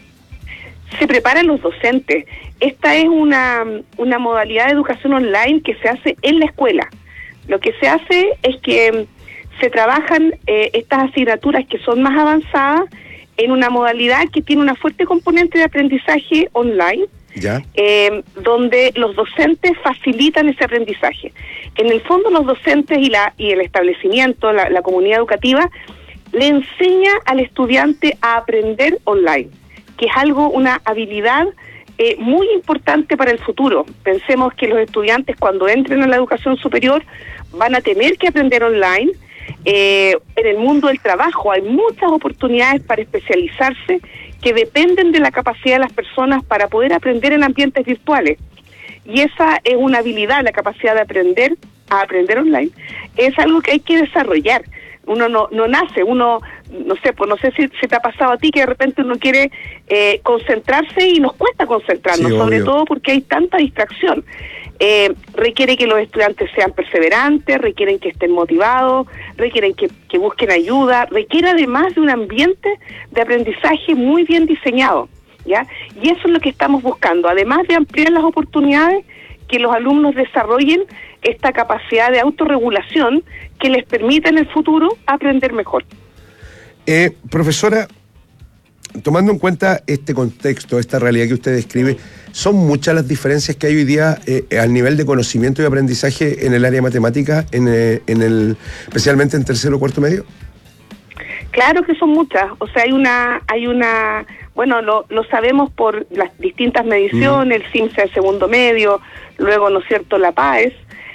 Se preparan los docentes. Esta es una, una modalidad de educación online que se hace en la escuela. Lo que se hace es que se trabajan eh, estas asignaturas que son más avanzadas en una modalidad que tiene una fuerte componente de aprendizaje online, ¿ya? Eh, donde los docentes facilitan ese aprendizaje. En el fondo, los docentes y la y el establecimiento, la, la comunidad educativa, le enseña al estudiante a aprender online, que es algo, una habilidad eh, muy importante para el futuro. Pensemos que los estudiantes, cuando entren a la educación superior, van a tener que aprender online. Eh, en el mundo del trabajo hay muchas oportunidades para especializarse que dependen de la capacidad de las personas para poder aprender en ambientes virtuales. Y esa es una habilidad, la capacidad de aprender a aprender online, es algo que hay que desarrollar. Uno no, no nace, uno, no sé, pues no sé si, si te ha pasado a ti que de repente uno quiere eh, concentrarse y nos cuesta concentrarnos, sí, sobre todo porque hay tanta distracción. Eh, requiere que los estudiantes sean perseverantes, requieren que estén motivados, requieren que, que busquen ayuda, requiere además de un ambiente de aprendizaje muy bien diseñado, ¿ya? Y eso es lo que estamos buscando, además de ampliar las oportunidades, que los alumnos desarrollen esta capacidad de autorregulación que les permita en el futuro aprender mejor. Eh, profesora, tomando en cuenta este contexto, esta realidad que usted describe, ¿son muchas las diferencias que hay hoy día eh, al nivel de conocimiento y aprendizaje en el área de matemática, en, eh, en el, especialmente en tercero o cuarto medio? Claro que son muchas, o sea, hay una, hay una, bueno, lo, lo sabemos por las distintas mediciones, mm. el CIMSE de segundo medio, luego, ¿no es cierto?, la PAES,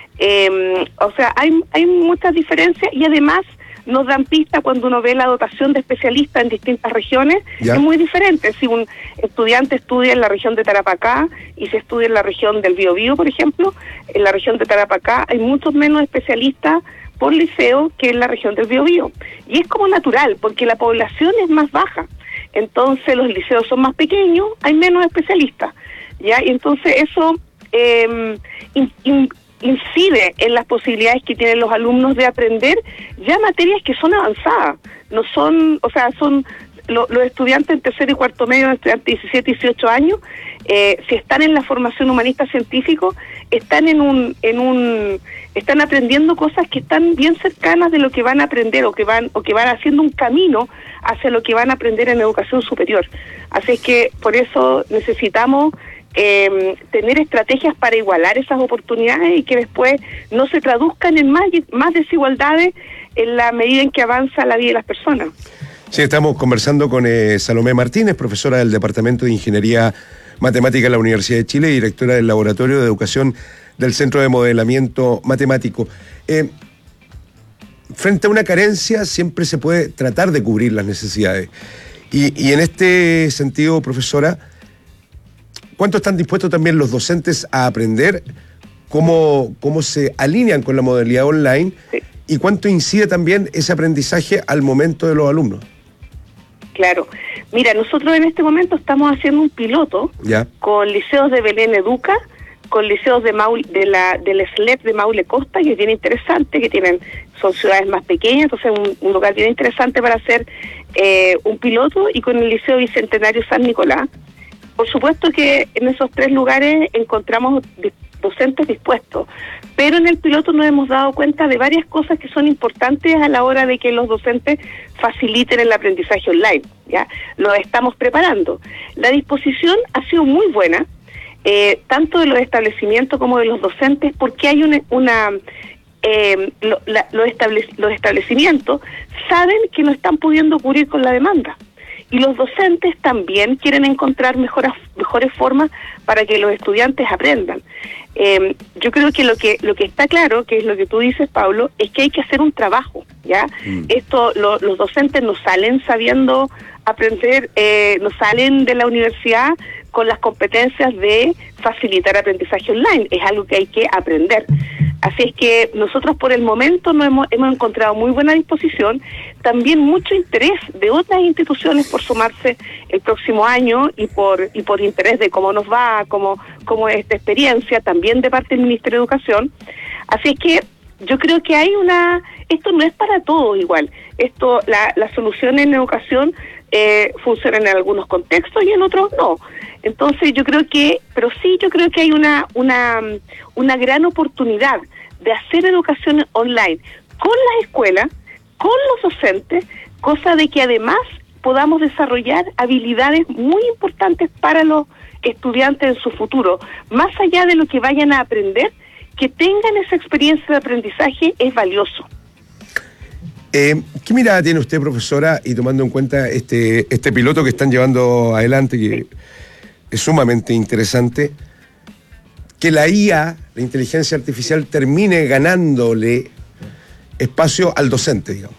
eh, o sea, hay, hay muchas diferencias y además nos dan pista cuando uno ve la dotación de especialistas en distintas regiones, ¿ya? Es muy diferente. Si un estudiante estudia en la región de Tarapacá y se estudia en la región del Biobío, por ejemplo, en la región de Tarapacá hay muchos menos especialistas por liceo que en la región del Biobío. Y es como natural, porque la población es más baja. Entonces los liceos son más pequeños, hay menos especialistas, ¿ya? Y entonces eso eh, in, in, incide en las posibilidades que tienen los alumnos de aprender ya materias que son avanzadas. No son, o sea, son lo, los estudiantes en tercero y cuarto medio, los estudiantes de diecisiete, dieciocho años, eh, si están en la formación humanista científico, están en un, en un, están aprendiendo cosas que están bien cercanas de lo que van a aprender o que van, o que van haciendo un camino hacia lo que van a aprender en educación superior. Así es que por eso necesitamos eh, tener estrategias para igualar esas oportunidades y que después no se traduzcan en más, más desigualdades en la medida en que avanza la vida de las personas. Sí, estamos conversando con eh, Salomé Martínez, profesora del Departamento de Ingeniería Matemática de la Universidad de Chile y directora del Laboratorio de Educación del Centro de Modelamiento Matemático. Eh, frente a una carencia siempre se puede tratar de cubrir las necesidades. Y, y en este sentido, profesora, ¿cuánto están dispuestos también los docentes a aprender? ¿Cómo, cómo se alinean con la modalidad online? Sí. ¿Y cuánto incide también ese aprendizaje al momento de los alumnos? Claro. Mira, nosotros en este momento estamos haciendo un piloto ya. con liceos de Belén Educa, con liceos de Maule, de la del S L E P de Maule Costa, que es bien interesante, que tienen son ciudades más pequeñas, entonces un, un lugar bien interesante para hacer eh, un piloto, y con el Liceo Bicentenario San Nicolás. Por supuesto que en esos tres lugares encontramos docentes dispuestos, pero en el piloto nos hemos dado cuenta de varias cosas que son importantes a la hora de que los docentes faciliten el aprendizaje online. Ya lo estamos preparando. La disposición ha sido muy buena, eh, tanto de los establecimientos como de los docentes, porque hay una... una eh, lo, la, los, establec- los establecimientos saben que no están pudiendo cubrir con la demanda. Y los docentes también quieren encontrar mejoras, mejores formas para que los estudiantes aprendan. Eh, yo creo que lo que lo que está claro, que es lo que tú dices, Pablo, es que hay que hacer un trabajo, ¿ya? Mm. Esto, lo, los docentes no salen sabiendo aprender, eh, no salen de la universidad con las competencias de facilitar aprendizaje online, es algo que hay que aprender. Así es que nosotros por el momento no hemos, hemos encontrado muy buena disposición, también mucho interés de otras instituciones por sumarse el próximo año y por y por interés de cómo nos va, cómo, cómo es esta experiencia, también de parte del Ministerio de Educación. Así es que yo creo que hay una... Esto no es para todos igual. Esto, la, la solución en educación eh, funciona en algunos contextos y en otros no. Entonces yo creo que, pero sí yo creo que hay una una una gran oportunidad de hacer educación online con las escuelas, con los docentes, cosa de que además podamos desarrollar habilidades muy importantes para los estudiantes en su futuro, más allá de lo que vayan a aprender, que tengan esa experiencia de aprendizaje es valioso. Eh, ¿Qué mirada tiene usted, profesora, y tomando en cuenta este este piloto que están llevando adelante, que es sumamente interesante, que la I A, la inteligencia artificial, termine ganándole espacio al docente, digamos?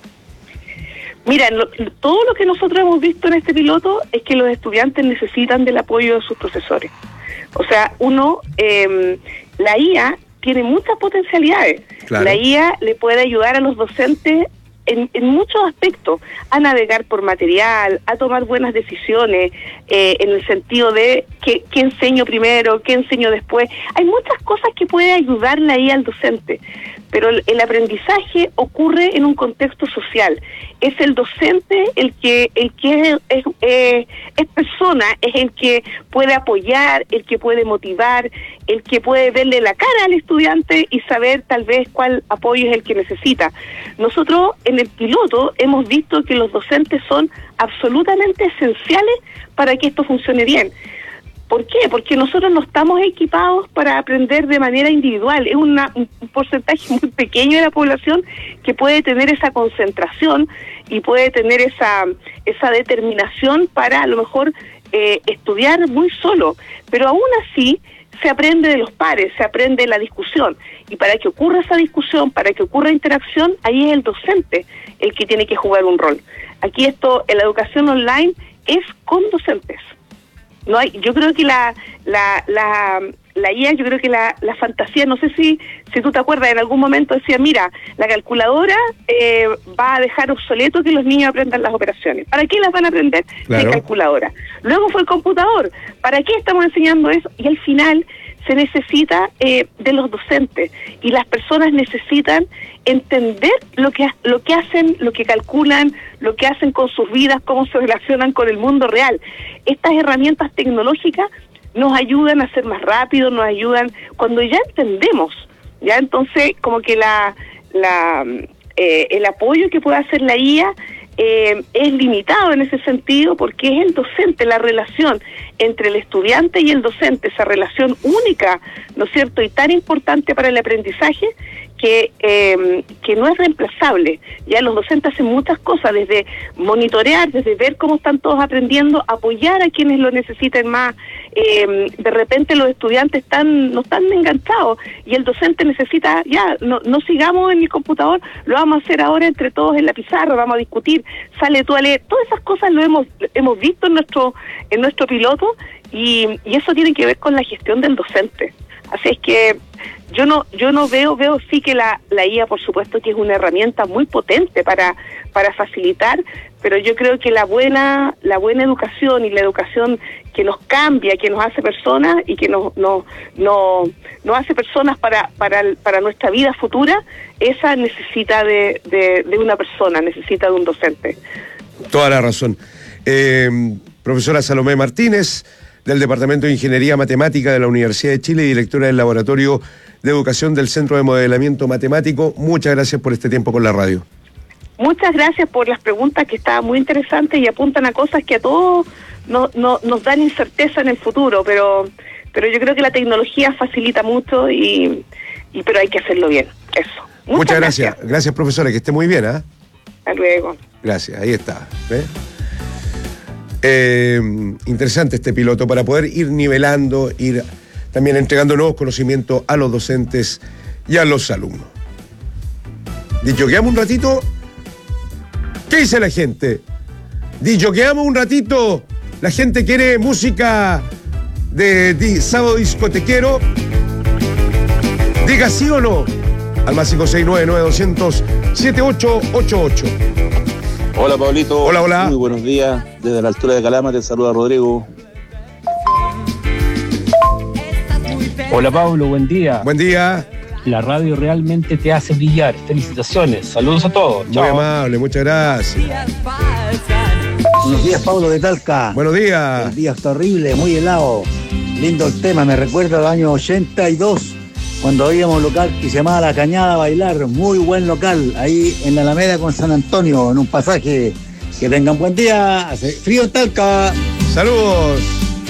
Mira, lo, todo lo que nosotros hemos visto en este piloto es que los estudiantes necesitan del apoyo de sus profesores. O sea, uno, eh, la I A tiene muchas potencialidades. Claro. La I A le puede ayudar a los docentes En, en muchos aspectos, a navegar por material, a tomar buenas decisiones, eh, en el sentido de qué, qué enseño primero, qué enseño después. Hay muchas cosas que puede ayudarle ahí al docente, pero el, el aprendizaje ocurre en un contexto social. Es el docente el que el que es, es, eh, es persona, es el que puede apoyar, el que puede motivar, el que puede verle la cara al estudiante y saber tal vez cuál apoyo es el que necesita. Nosotros en el piloto hemos visto que los docentes son absolutamente esenciales para que esto funcione bien. ¿Por qué? Porque nosotros no estamos equipados para aprender de manera individual. Es una, un porcentaje muy pequeño de la población que puede tener esa concentración y puede tener esa, esa determinación para a lo mejor eh, estudiar muy solo. Pero aún así se aprende de los pares, se aprende de la discusión. Y para que ocurra esa discusión, para que ocurra interacción, ahí es el docente el que tiene que jugar un rol. Aquí esto, en la educación online, es con docentes. No hay, yo creo que la la la, la I A, yo creo que la, la fantasía, no sé si si tú te acuerdas, en algún momento decía, mira, la calculadora eh, va a dejar obsoleto que los niños aprendan las operaciones. ¿Para qué las van a aprender? Claro. De calculadora. Luego fue el computador. ¿Para qué estamos enseñando eso? Y al final se necesita eh, de los docentes, y las personas necesitan entender lo que lo que hacen, lo que calculan, lo que hacen con sus vidas, cómo se relacionan con el mundo real. Estas herramientas tecnológicas nos ayudan a ser más rápidos, nos ayudan cuando ya entendemos, ya entonces como que la la eh, el apoyo que puede hacer la I A Eh, es limitado en ese sentido, porque es el docente, la relación entre el estudiante y el docente, esa relación única, ¿no es cierto?, y tan importante para el aprendizaje, que eh, que no es reemplazable. Ya los docentes hacen muchas cosas, desde monitorear, desde ver cómo están todos aprendiendo, apoyar a quienes lo necesiten más. Eh, de repente los estudiantes están no están enganchados y el docente necesita, ya, no, no sigamos en el computador, lo vamos a hacer ahora entre todos en la pizarra, vamos a discutir, sale tú a leer. Todas esas cosas lo hemos hemos visto en nuestro en nuestro piloto y, y eso tiene que ver con la gestión del docente. Así es que yo no yo no veo veo sí que la, la I A, por supuesto, que es una herramienta muy potente para para facilitar, pero yo creo que la buena la buena educación y la educación que nos cambia, que nos hace personas y que nos nos nos, nos hace personas para para para nuestra vida futura, esa necesita de, de, de una persona, necesita de un docente. Toda la razón. Eh, profesora Salomé Martínez, del Departamento de Ingeniería Matemática de la Universidad de Chile y directora del Laboratorio de Educación del Centro de Modelamiento Matemático, muchas gracias por este tiempo con la radio. Muchas gracias por las preguntas, que estaban muy interesantes y apuntan a cosas que a todos no, no, nos dan incerteza en el futuro, pero pero yo creo que la tecnología facilita mucho y, y pero hay que hacerlo bien, eso. Muchas, muchas gracias. gracias. Gracias, profesora, que esté muy bien, ¿ah? ¿eh? Hasta luego. Gracias, ahí está. ¿Ves? Eh, interesante este piloto para poder ir nivelando, ir también entregando nuevos conocimientos a los docentes y a los alumnos. Disjoqueamos un ratito. ¿Qué dice la gente? Disjoqueamos un ratito. La gente quiere música de, de sábado discotequero. Diga sí o no al más cinco seis nueve nueve doscientos siete ocho ocho ocho. Hola, Pablito. Hola, hola. Muy buenos días. Desde la altura de Calama te saluda Rodrigo. Hola, Pablo. Buen día. Buen día. La radio realmente te hace brillar. Felicitaciones. Saludos a todos. Muy Chao. amable, muchas gracias. Buenos días, Pablo de Talca. Buenos días. El día está horrible, muy helado. Lindo el tema, me recuerda al año ochenta y dos, cuando habíamos un local que se llamaba La Cañada a Bailar. Muy buen local, ahí en la Alameda con San Antonio, en un pasaje. Que tengan buen día. Hace frío en Talca. Saludos.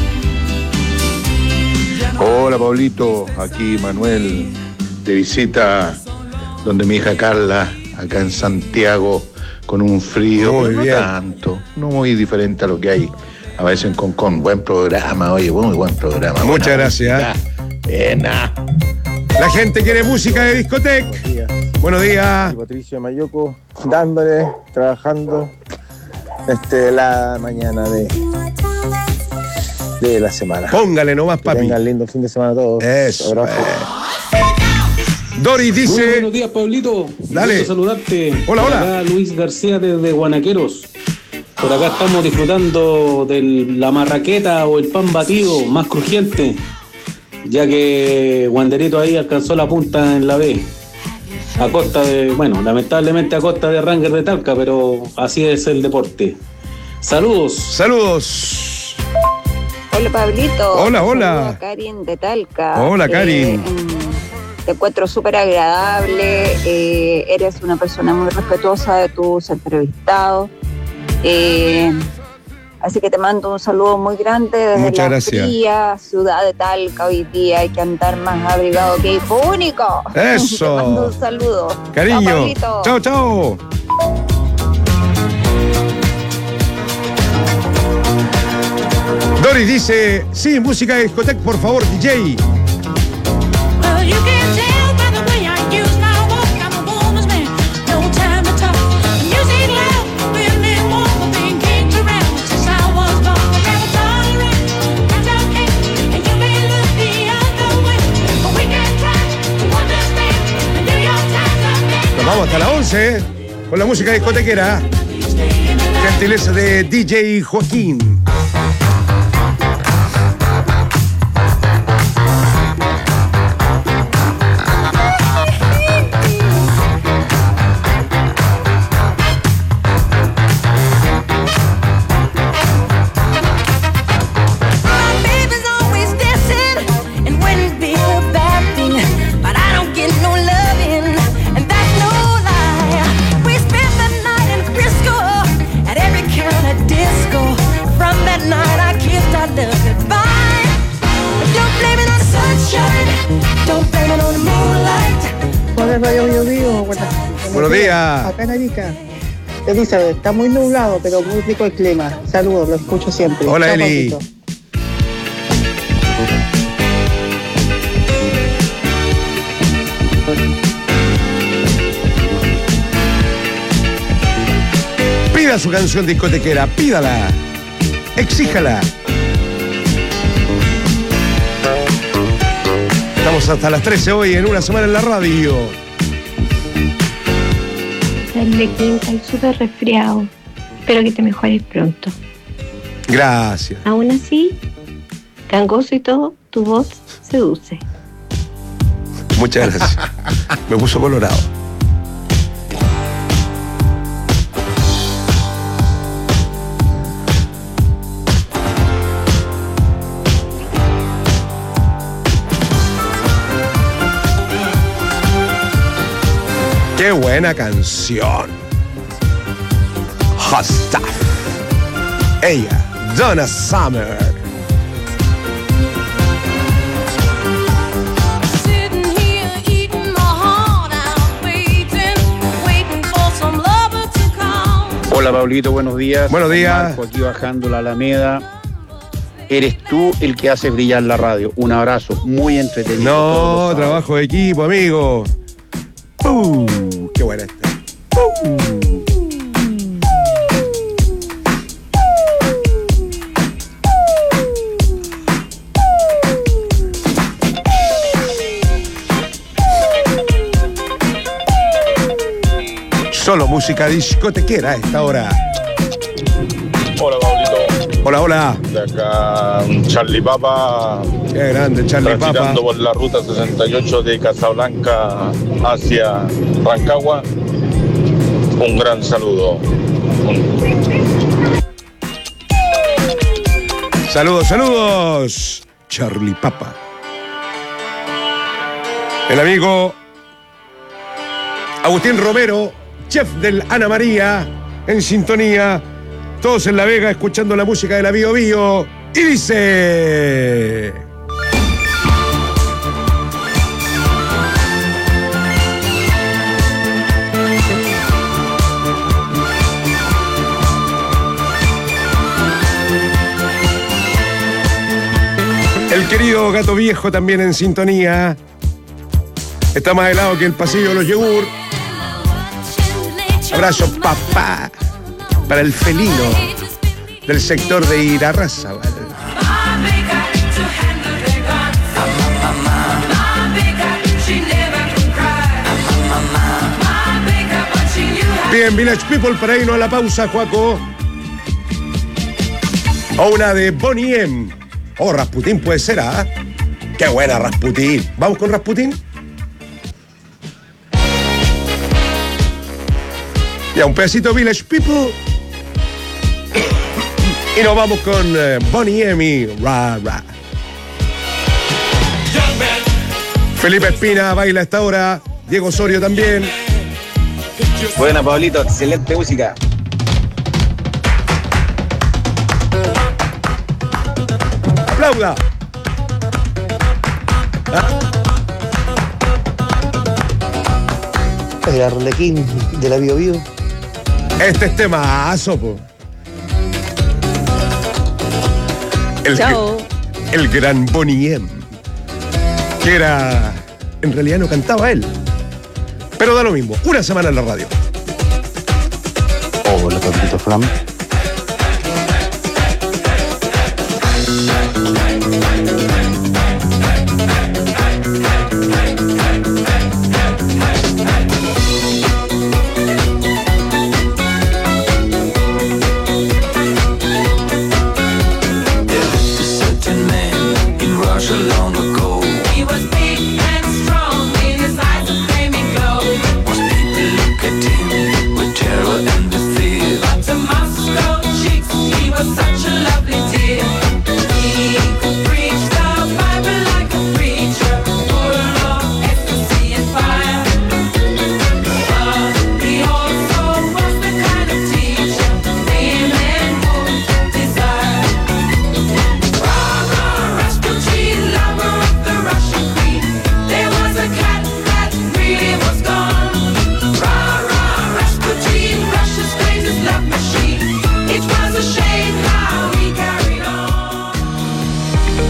Hola, Pablito. Aquí Manuel de visita donde mi hija Carla, acá en Santiago, con un frío, muy pero bien. no tanto, no muy diferente a lo que hay a veces en Concón. Buen programa, oye, muy buen programa. Muchas gracias. Pena. La gente quiere música de discoteca. Buenos días. Buenos días. Soy Patricio de Mayoco, dándole, trabajando este, la mañana de, de la semana. Póngale nomás, papi. Que tengan lindo fin de semana a todos. Eso. Abrazo. Doris dice... Muy buenos días, Pablito. Dale. Gusto saludarte. Hola, Por hola. Acá Luis García desde Guanaqueros. Por acá estamos disfrutando de la marraqueta o el pan batido más crujiente, ya que Wanderito ahí alcanzó la punta en la B. A costa de, bueno, lamentablemente a costa de Ranger de Talca, pero así es el deporte. Saludos. Saludos. Hola, Pablito. Hola, hola. Saludo a Karin de Talca. Hola, que, Karin. mm, te encuentro súper agradable. Eh, eres una persona muy respetuosa de tus entrevistados. Eh, así que te mando un saludo muy grande desde Muchas la gracias. fría ciudad de Talca. Hoy día hay que andar más abrigado que hijo único. Eso. Te mando un saludo. Cariño. Chao, Pablito. Chao, chao. Doris dice, sí, música de discoteca, por favor, D J. Well, you can tell by the way I use my walk. I'm a woman's man, no time to talk. Music loud, really warm, being kicked around since I was born. I never tolerate, that's okay, and you may look the other way, but we can try to understand and do your time to Nos vamos hasta las once, ¿eh? Con la música discotequera. Gentileza de D J Joaquín. baby's always dancing and wouldn't be a bad thing, but I don't get no loving, and that's no lie. We spent the night in Frisco at every kind of disco, from día. Acá en Arica. Elizabeth, está muy nublado, pero muy rico el clima. Saludos, lo escucho siempre. Hola, Chao, Eli. Pablito. Pida su canción discotequera, pídala. Exíjala. Estamos hasta las trece hoy en Una Semana en la Radio. Arlequín, estoy súper resfriado. Espero que te mejores pronto. Gracias. Aún así, gangoso y todo, tu voz seduce. Muchas gracias. Me puso colorado. ¡Qué buena canción! Hot Stuff. Ella, Donna Summer. Hola Pablito, buenos días. Buenos días. Marco, aquí bajando la Alameda. Eres tú el que hace brillar la radio. Un abrazo, muy entretenido. No, trabajo de equipo, amigo. Uh, ¡Qué buena esta! Uh. Solo música discotequera a esta hora. Hola, Pablito. Hola, hola. De acá, Charlie Papa. Qué grande, Charlie Papa. Transitando por la ruta sesenta y ocho de Casablanca hacia Rancagua. Un gran saludo. Un... Saludos, saludos. Charlie Papa. El amigo Agustín Romero, chef del Ana María, en sintonía. Todos en La Vega escuchando la música de la Bio Bio. Y dice... El querido Gato Viejo también en sintonía. Está más helado que el pasillo de los yogur. Abrazo, papá, para el felino del sector de Irarrázaval. Bien, Village People, para irnos a la pausa, Juaco. O una de Bonnie M. O oh, Rasputín puede ser, ¿ah? ¿eh? Qué buena Rasputín. ¿Vamos con Rasputín? Ya, un pedacito Village People. Y nos vamos con uh, Bonnie M y Ra Ra. Felipe Espina baila a esta hora. Diego Osorio también. Buena, Pablito. Excelente música. ¡Aplauda! ¿Ah? El Arlequín de la Bio Bio. Este es temazo, po. El, Chao. El gran Bonnie M. Que era... En realidad no cantaba él. Pero da lo mismo. Una semana en la radio. Hola, Pablito Flam. Terror and the fear. But to my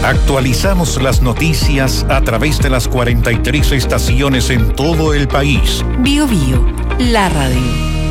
Actualizamos las noticias a través de las cuarenta y tres estaciones en todo el país. Bio Bio, la radio.